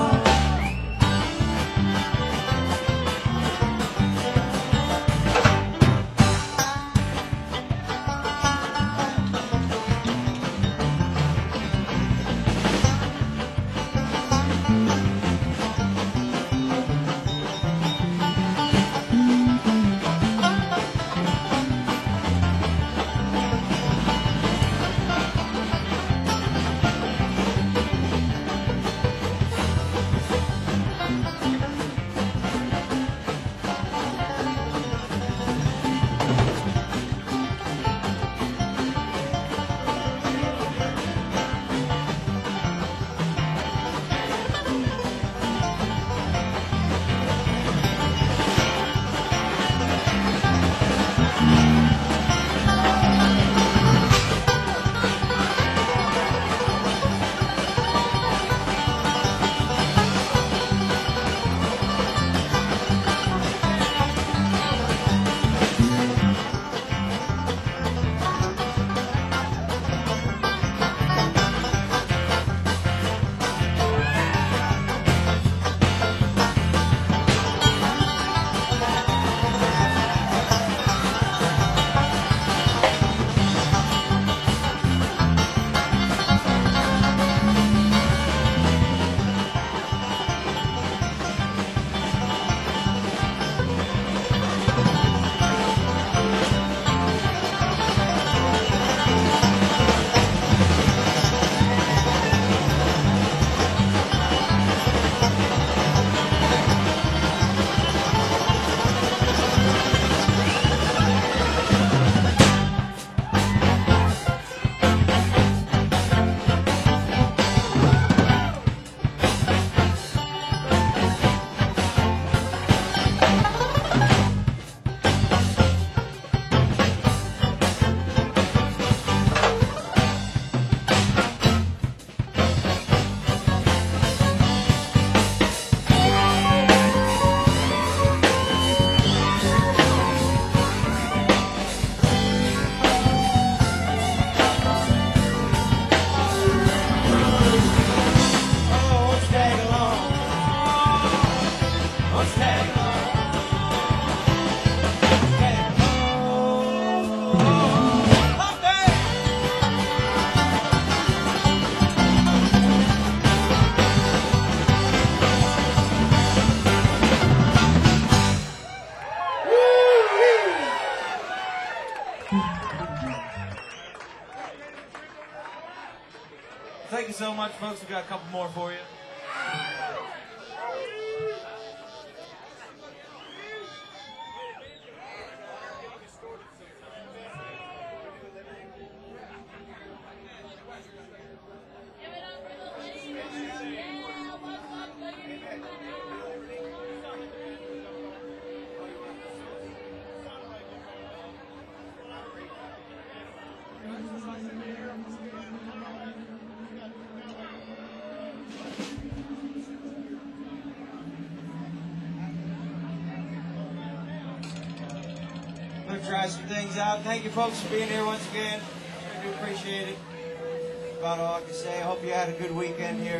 Oh, what's tag along? What's tag along? Tag along. Up there. Thank you so much, folks. We've got a couple more for you. We'll try some things out. Thank you folks for being here once again. I do appreciate it. That's about all I can say. I hope you had a good weekend here.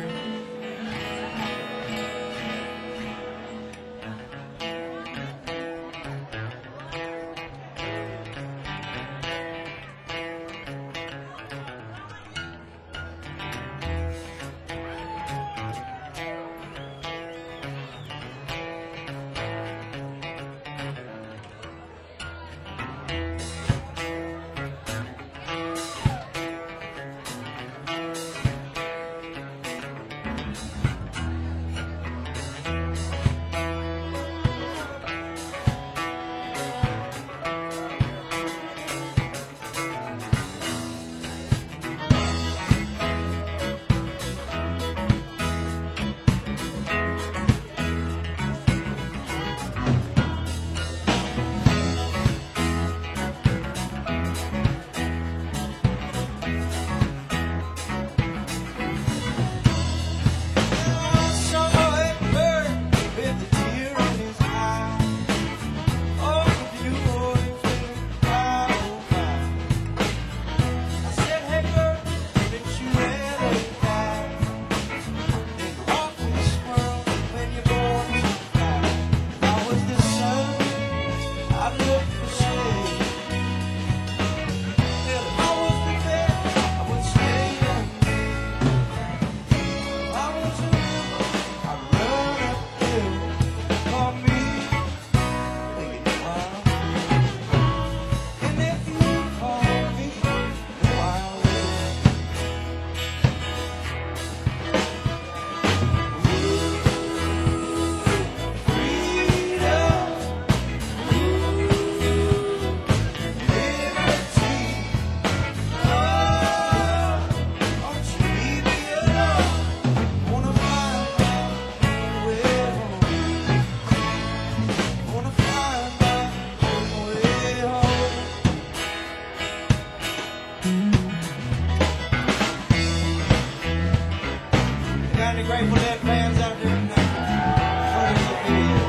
Grateful Dead fans out there tonight. Praise the Lord.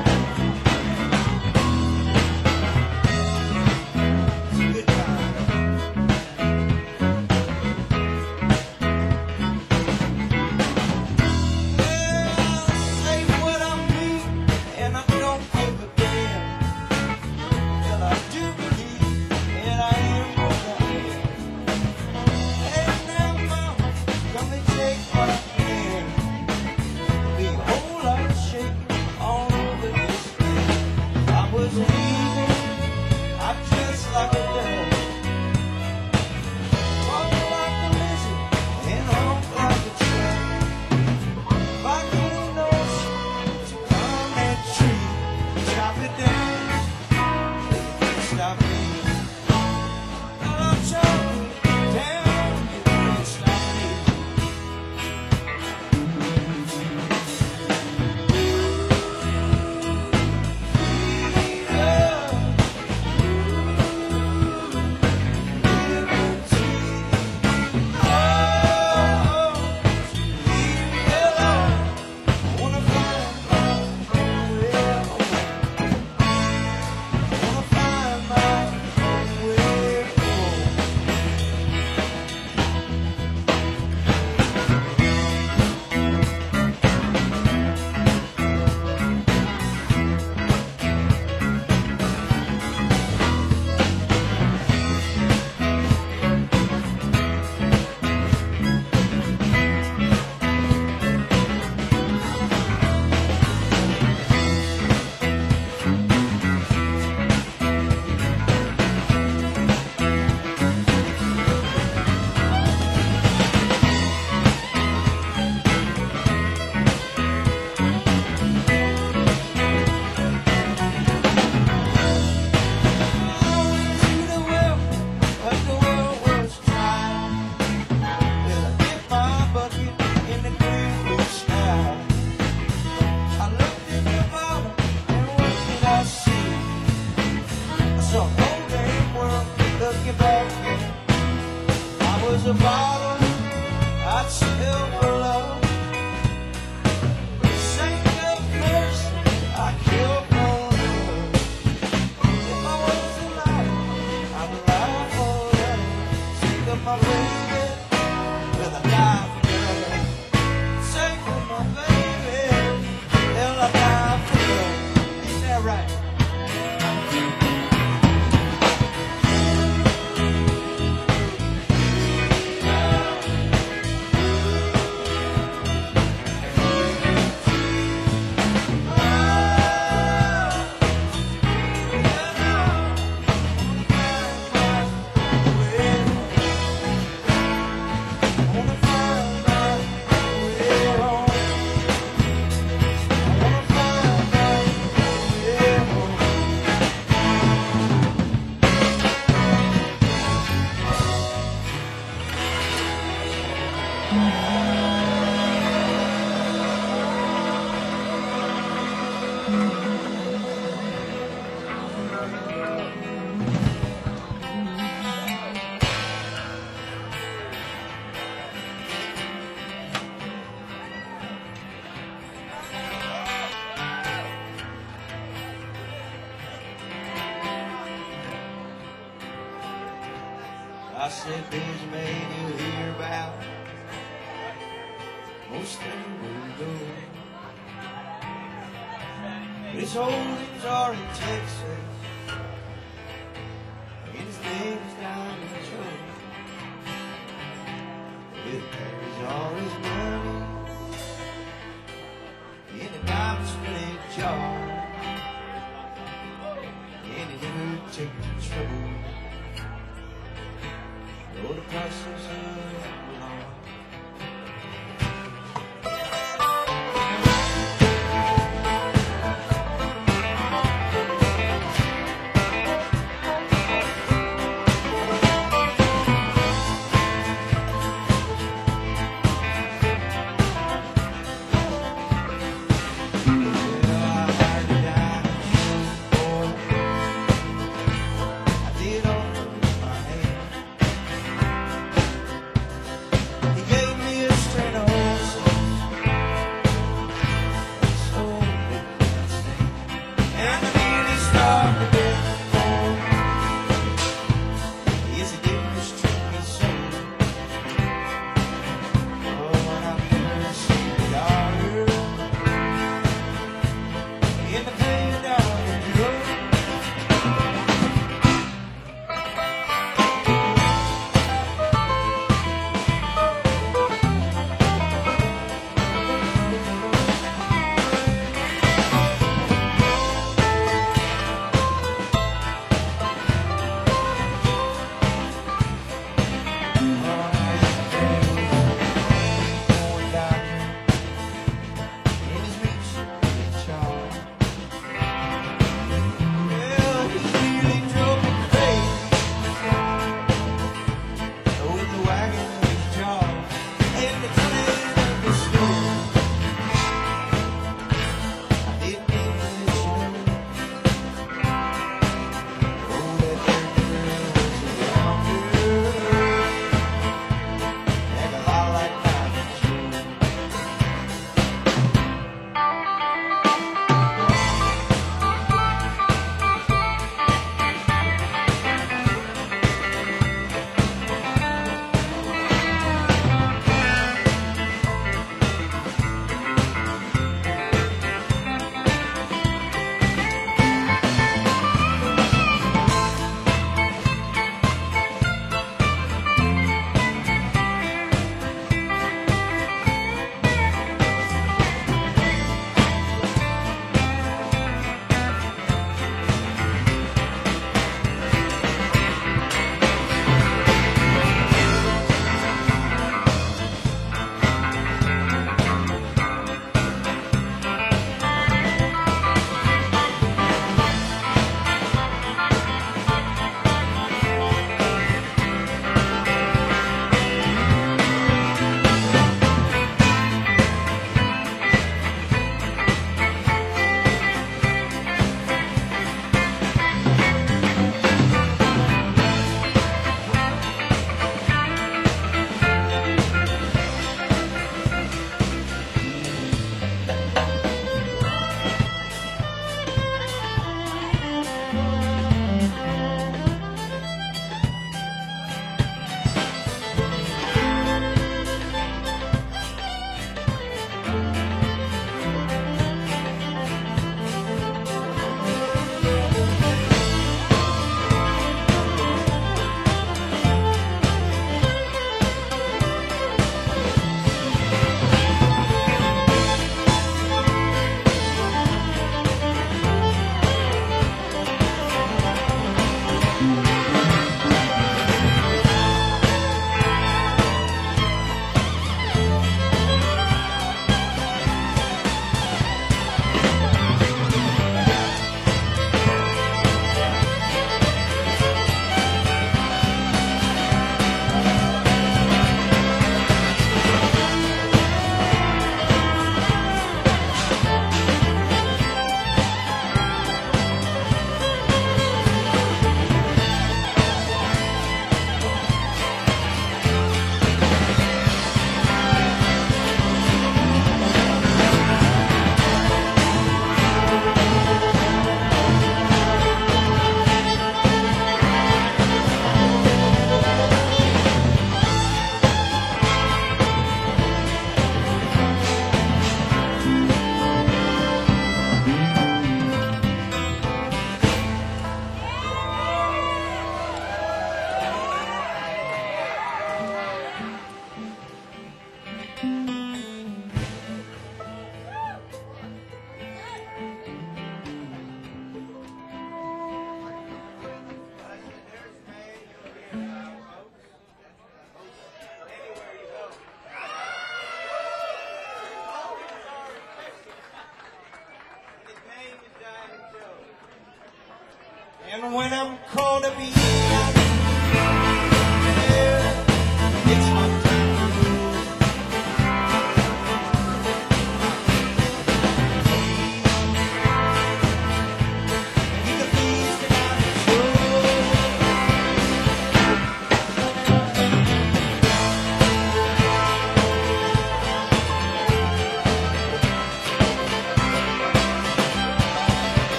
It's a good time. Well, I say what I mean, and I don't give a damn. Well, I do believe that I am what I am. Hey, now, mama, come and take my hand. Be a whole lot of shaking all over this land. I was leaving, I dressed like a devil. Walked like a lizard and humped like a tramp. If I get a notion to climb that tree, chop it down, you can't stop me. Well, I'm chopping it down, you can't stop me. A bottle I'd spill for love. Saint of mercy, I kill for love. If I was alive, I'd alive forever. Think of my baby with a die for love. Think of my baby, till I die for love. Ain't that right? I said, Benjamin, you hear about most things will go. His holdings are in Texas, and his name's down in Joe. It carries all his money in a diamond split jar, and he never take the trouble. Go the process of law. I did all my hand.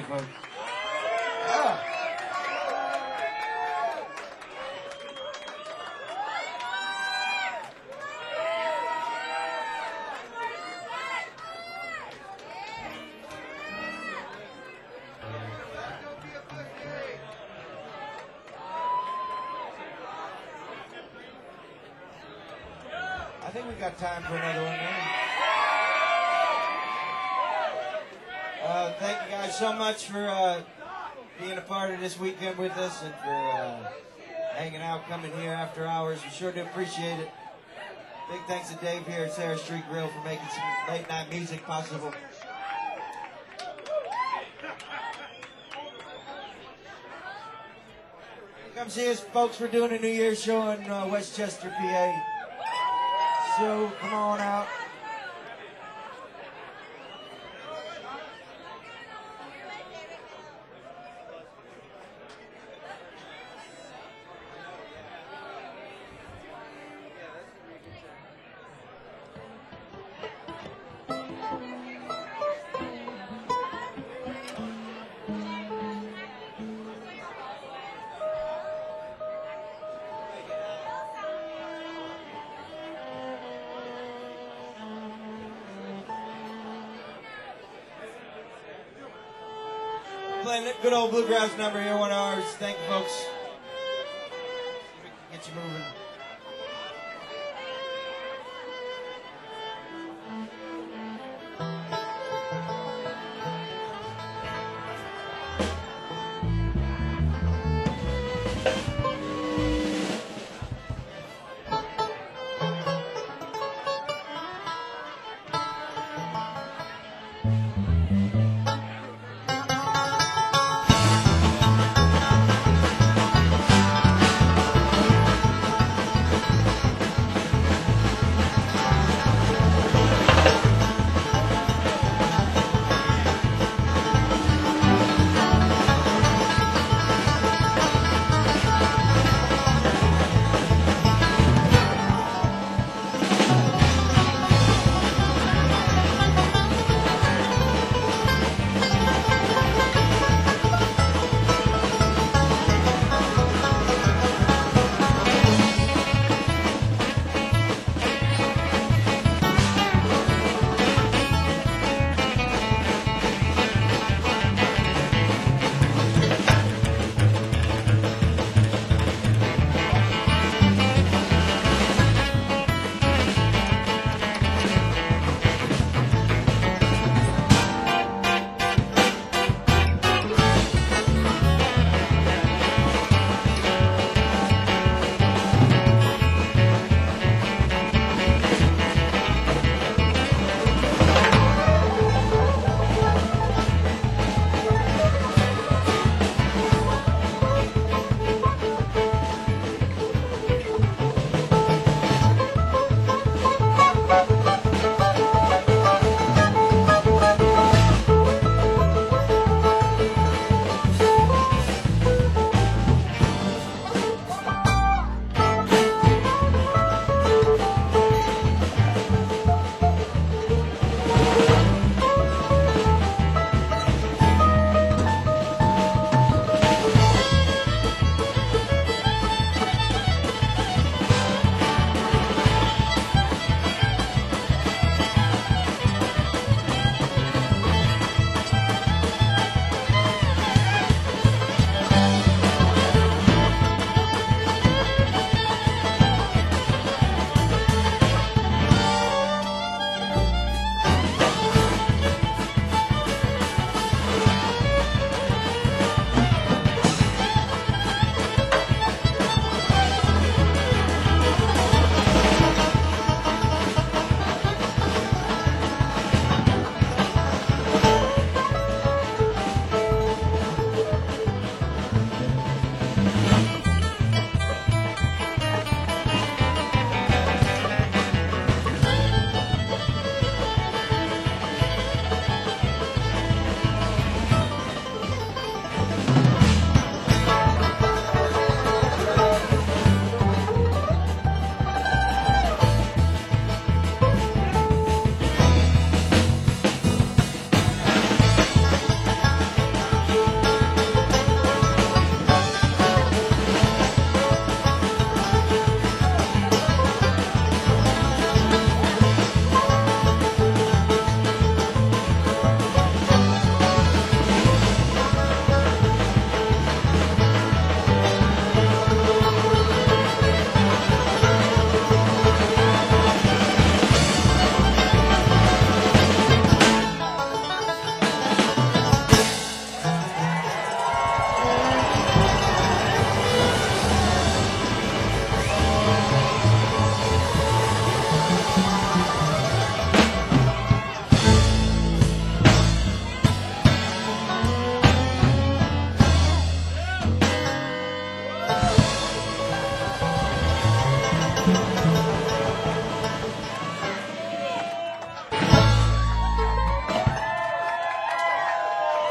folks. Yeah. I think we got time for another one now. Uh, thank you guys so much for uh, being a part of this weekend with us and for uh, hanging out, coming here after hours. We sure do appreciate it. Big thanks to Dave here at Sarah Street Grill for making some late night music possible. Come see us, folks. We're doing a New Year's show in uh, Westchester, P A. So come on out. Playing a good old bluegrass number here, one of ours. Thank you, folks. Get you moving.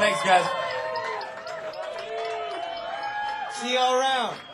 Thanks, guys. See y'all around.